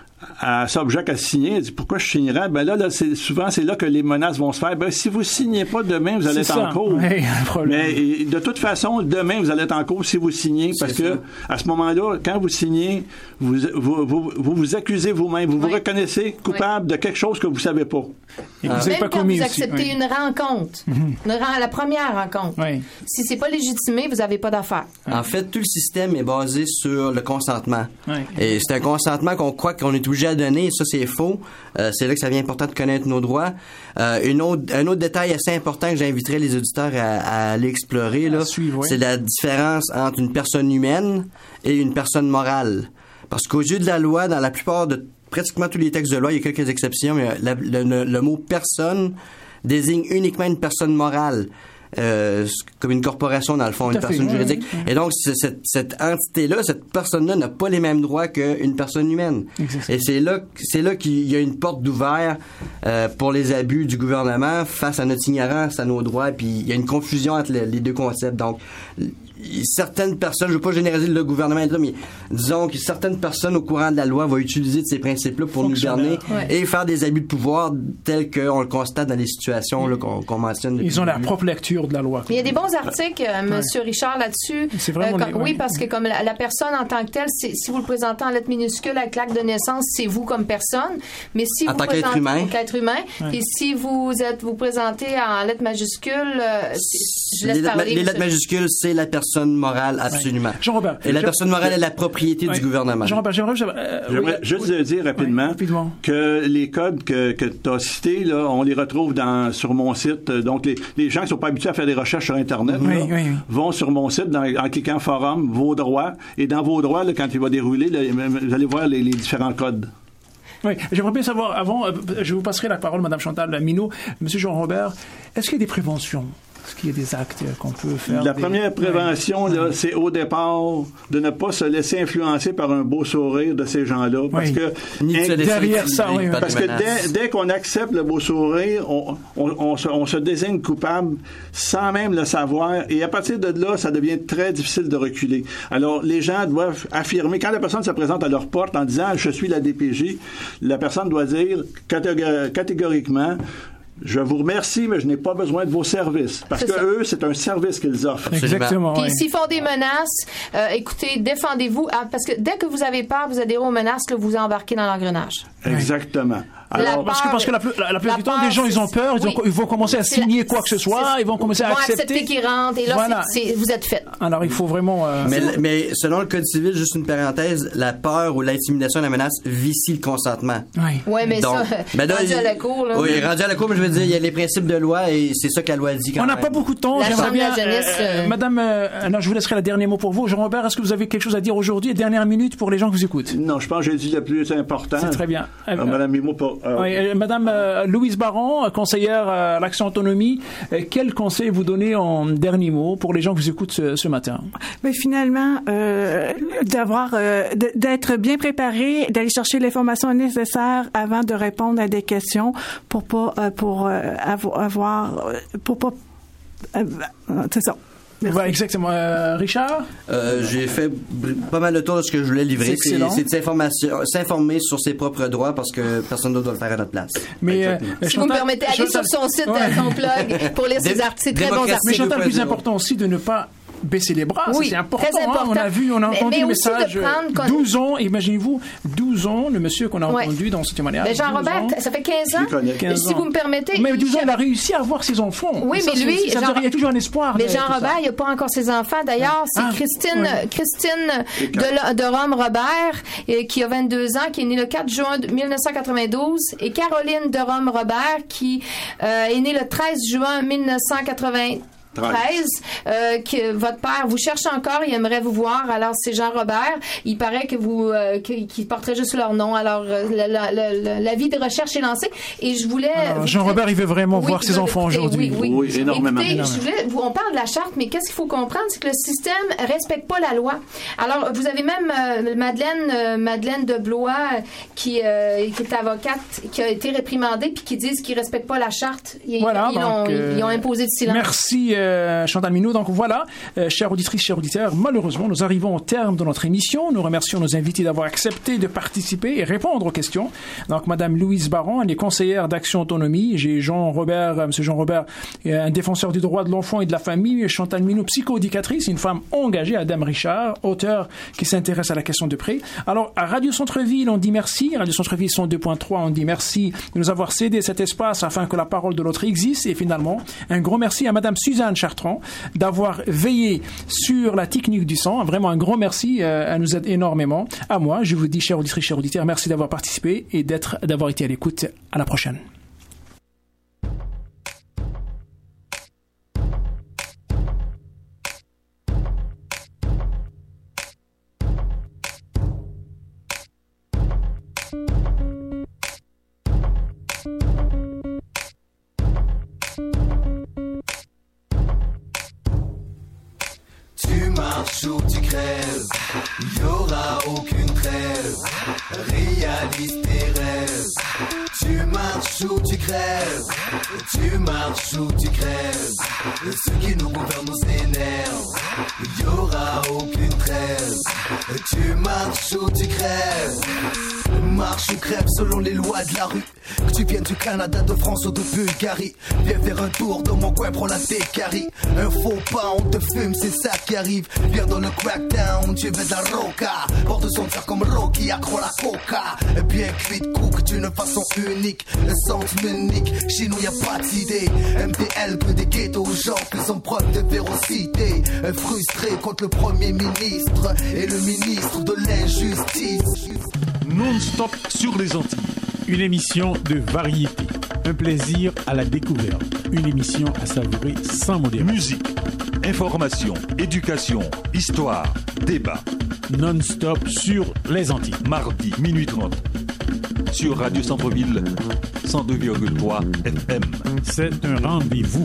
à s'objecte à signer, elle dit pourquoi je signerais? Ben là, là c'est, souvent, c'est là que les menaces vont se faire. Ben, si vous signez pas demain, vous allez c'est être ça. en cours. Oui, mais et, de toute façon, demain, vous allez être en cours si vous signez. Parce c'est que, ça. À ce moment-là, quand vous signez, vous vous, vous, vous, vous accusez vous-même. Vous oui. vous reconnaissez coupable oui. de quelque chose que vous savez pas. Et ah. vous Même pas quand commis vous aussi. acceptez oui. une rencontre, mm-hmm. une, la première rencontre, oui. si c'est pas légitimé, vous n'avez pas d'affaire. En fait, tout le système est basé sur le consentement. Oui. Et c'est un consentement qu'on croit qu'on est obligé à donner, et ça, c'est faux. Euh, c'est là que ça devient important de connaître nos droits. Euh, une autre, un autre détail assez important que j'inviterais les auditeurs à, à aller explorer, là, suivre, oui. c'est la différence entre une personne humaine et une personne morale. Parce qu'aux yeux de la loi, dans la plupart de pratiquement tous les textes de loi, il y a quelques exceptions, mais la, le, le, le mot personne désigne uniquement une personne morale. Euh, comme une corporation dans le fond, Tout une personne fait, juridique. Oui, oui. Et donc cette, cette entité-là, cette personne-là n'a pas les mêmes droits qu'une personne humaine. Exactement. Et c'est là, c'est là qu'il y a une porte d'ouvert euh, pour les abus du gouvernement face à notre ignorance à nos droits. Puis il y a une confusion entre les, les deux concepts. Donc certaines personnes, je ne veux pas généraliser le gouvernement, mais disons que certaines personnes au courant de la loi vont utiliser de ces principes-là pour nous berner ouais. et faire des abus de pouvoir tels qu'on le constate dans les situations là, qu'on, qu'on mentionne. Ils ont la propre lecture de la loi. Mais il y a des bons articles, euh, Monsieur ouais. Richard, là-dessus. C'est vraiment euh, les, comme, ouais. Oui, parce que comme la, la personne en tant que telle, c'est, si vous le présentez en lettre minuscule avec l'acte de naissance, c'est vous comme personne. Mais si en vous tant présentez qu'être humain, qu'être humain, ouais. et si vous êtes vous présentez en lettres majuscules, euh, je laisse les, parler. Les lettres majuscules, c'est la personne morale. Absolument. Ouais. Jean-Robert. Et la je... personne morale est la propriété ouais. du gouvernement. Jean-Robert, j'aimerais, euh, j'aimerais oui, juste oui. dire rapidement, ouais, rapidement que les codes que, que tu as cités, là, on les retrouve dans, sur mon site. Donc, les, les gens qui ne sont pas habitués à faire des recherches sur Internet oui, là, oui, oui. vont sur mon site dans, en cliquant Forum, vos droits. Et dans vos droits, là, quand il va dérouler, là, vous allez voir les, les différents codes. Oui, j'aimerais bien savoir, avant, euh, je vous passerai la parole, Mme Chantal Minault, M. Jean-Robert, est-ce qu'il y a des préventions? Est-ce qu'il y a des actes qu'on peut faire? La des... première prévention, oui. là, c'est au départ de ne pas se laisser influencer par un beau sourire de ces gens-là. Parce oui. que Ni de derrière ça, oui, parce que dès, dès qu'on accepte le beau sourire, on, on, on, se, on se désigne coupable sans même le savoir. Et à partir de là, ça devient très difficile de reculer. Alors, les gens doivent affirmer, quand la personne se présente à leur porte en disant « Je suis la D P J », la personne doit dire catégoriquement « Je vous remercie, mais je n'ai pas besoin de vos services. » Parce que ça. eux, c'est un service qu'ils offrent. Exactement. Puis oui. s'ils font des menaces, euh, écoutez, défendez-vous. Hein, parce que dès que vous avez peur, vous adhérez aux menaces, là, vous embarquez dans l'engrenage. Exactement. Alors, parce que, parce que la, la, la plupart du temps, les gens, ils ont peur, ils, ont, oui. ils vont commencer à signer la, quoi que ce soit, ils vont commencer à accepter. accepter qu'ils rentrent, et là, voilà. c'est, c'est, vous êtes fait. Alors, il faut vraiment... Euh... Mais, mais selon le Code civil, juste une parenthèse, la peur ou l'intimidation, la menace vicie le consentement. Oui, ouais, mais donc, ça, ben là, rendu à la cour... Là, oui, mais... rendu à la cour, mais je veux dire, il y a les principes de loi, et c'est ça que la loi dit quand On n'a même. pas beaucoup de temps, la j'aimerais bien... La jeunesse, euh, euh, Madame, euh, non, je vous laisserai le dernier mot pour vous. Jean-Robert, est-ce que vous avez quelque chose à dire aujourd'hui? Dernière minute pour les gens qui vous écoutent. Non, je pense que j'ai dit le plus important. C'est très bien. Euh, euh, Madame Mimo, pour... Euh, oui, euh, Madame Euh, Louise Baron, conseillère à l'Action Autonomie, euh, quel conseil vous donnez en dernier mot pour les gens qui vous écoutent ce, ce matin? Mais finalement, euh, d'avoir, euh, d'être bien préparé, d'aller chercher l'information nécessaire avant de répondre à des questions pour pas, euh, pour euh, avoir, pour pas, euh, c'est ça. Ouais, exactement. Euh, Richard? Euh, j'ai fait pas mal de tour de ce que je voulais livrer. C'est, c'est, c'est de s'information, s'informer sur ses propres droits parce que personne d'autre doit le faire à notre place. Mais, euh, si Chantal, vous me permettez, allez sur son site, ouais. son blog, pour lire ses articles. C'est très bons articles. Mais Chantal, le plus important aussi de ne pas baisser les bras, oui, c'est important, très important. Hein? On a vu, on a entendu mais, mais le message. Prendre... douze ans, imaginez-vous, douze ans, le monsieur qu'on a ouais. entendu dans ce témoignage. Mais Jean-Robert, ça fait quinze ans. quinze si ans. Vous me permettez. Mais douze ans, il a réussi à avoir ses enfants. Oui, ça, mais lui, ça, ça Jean... il y a toujours un espoir. Mais Jean-Robert, il n'a pas encore ses enfants. D'ailleurs, c'est ah, Christine, ouais. Christine de, de Rome-Robert, euh, qui a vingt-deux ans, qui est née le quatre juin dix-neuf cent quatre-vingt-douze, et Caroline de Rome-Robert, qui euh, est née le treize juin dix-neuf cent quatre-vingt. treize, euh, que votre père vous cherche encore, il aimerait vous voir. Alors c'est Jean-Robert. Il paraît que vous euh, qu'il qu porterait juste leur nom. Alors euh, la, la, la, la vie de recherche est lancée. Et je voulais. Alors, Jean-Robert, il veut vraiment oui, voir ses enfants écoutez, aujourd'hui. Oui, oui. oui énormément. Écoutez, je voulais, vous, on parle de la charte, mais qu'est-ce qu'il faut comprendre, c'est que le système respecte pas la loi. Alors vous avez même euh, Madeleine euh, Madeleine de Blois qui euh, qui est avocate, qui a été réprimandée puis qui disent qu'ils respectent pas la charte. Ils, voilà, ils, donc, ont, euh, ils ont imposé le silence. Merci. Euh, Chantal Minault. Donc voilà, euh, chères auditrices, chers auditeurs, malheureusement, nous arrivons au terme de notre émission. Nous remercions nos invités d'avoir accepté de participer et répondre aux questions. Donc, Madame Louise Baron, elle est conseillère d'Action Autonomie. J'ai Jean-Robert, euh, Monsieur Jean-Robert, euh, un défenseur des droits de l'enfant et de la famille. Chantal Minault, psychoéducatrice, une femme engagée. Adam Richard, auteur qui s'intéresse à la question de près. Alors, à Radio Centre-Ville, on dit merci. Radio Centre-Ville cent deux point trois, on dit merci de nous avoir cédé cet espace afin que la parole de l'autre existe. Et finalement, un gros merci à Madame Suzanne Chartrand d'avoir veillé sur la technique du son. Vraiment un grand merci, euh, elle nous aide énormément. À moi, je vous dis, chers auditrices, chers auditeurs, merci d'avoir participé et d'être, d'avoir été à l'écoute. À la prochaine. Ou tu crèves, il n'y aura aucune trêve. Réalise tes rêves. Tu marches ou tu crèves. Tu marches ou tu crèves. Ce qui nous gouverne nous énerve. Il n'y aura aucune trêve. Tu marches ou tu crèves. Marche ou crève selon les lois de la rue. Que tu viennes du Canada, de France ou de Bulgarie, viens faire un tour dans mon coin, prends la décarie. Un faux pas, on te fume, c'est ça qui arrive. Viens dans le crackdown, tu veux de la roca. Porte son cœur comme Rocky, accro la coca. Bien cuite, cook d'une façon unique. Le sens unique, chez nous y'a pas d'idée. M T L que des ghettos, gens qui sont preuves de vérocité. Frustré contre le premier ministre et le ministre de l'injustice. Non-stop sur les Antilles. Une émission de variété. Un plaisir à la découverte. Une émission à savourer sans modération. Musique, information, éducation, histoire, débat. Non-stop sur les Antilles. Mardi, minuit trente. sur Radio Centre-Ville cent deux virgule trois F M. C'est un rendez-vous.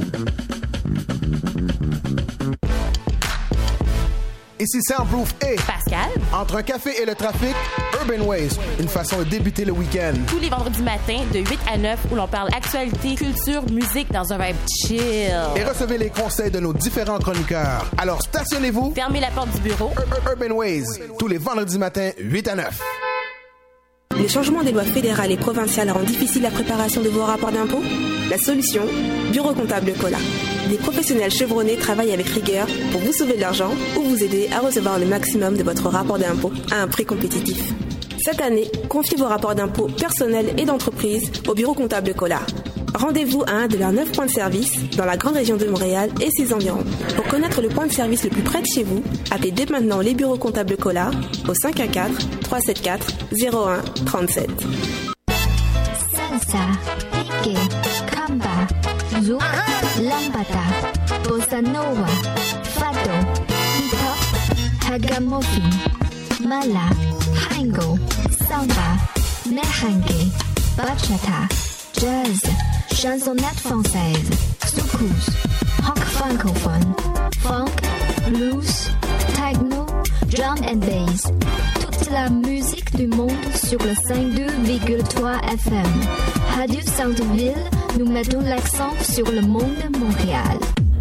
Ici Soundproof et Pascal. Entre un café et le trafic, Urban Ways, une façon de débuter le week-end. Tous les vendredis matins de huit à neuf où l'on parle actualité, culture, musique dans un vibe chill. Et recevez les conseils de nos différents chroniqueurs. Alors stationnez-vous. Fermez la porte du bureau. Ur- Urban Ways, tous les vendredis matins, huit à neuf. Les changements des lois fédérales et provinciales rendent difficile la préparation de vos rapports d'impôts? La solution? Bureau comptable Cola. Des professionnels chevronnés travaillent avec rigueur pour vous sauver de l'argent ou vous aider à recevoir le maximum de votre rapport d'impôt à un prix compétitif. Cette année, confiez vos rapports d'impôts personnels et d'entreprise au Bureau comptable Cola. Rendez-vous à un de leurs neuf points de service dans la grande région de Montréal et ses environs. Pour connaître le point de service le plus près de chez vous, appelez dès maintenant les bureaux comptables Cola au cinq un quatre, trois sept quatre, zéro un trois sept. Salsa, reggae, kamba, zouk, lambada, bossa nova, fado, hip-hop, ragamuffin, mala, tango, samba, merengue, bachata, jazz, chansonnette française, soukous, rock francophone, funk, blues, techno, drum and bass. Toute la musique du monde sur le cinquante deux virgule trois F M. Radio Centre-Ville, nous mettons l'accent sur le monde de Montréal.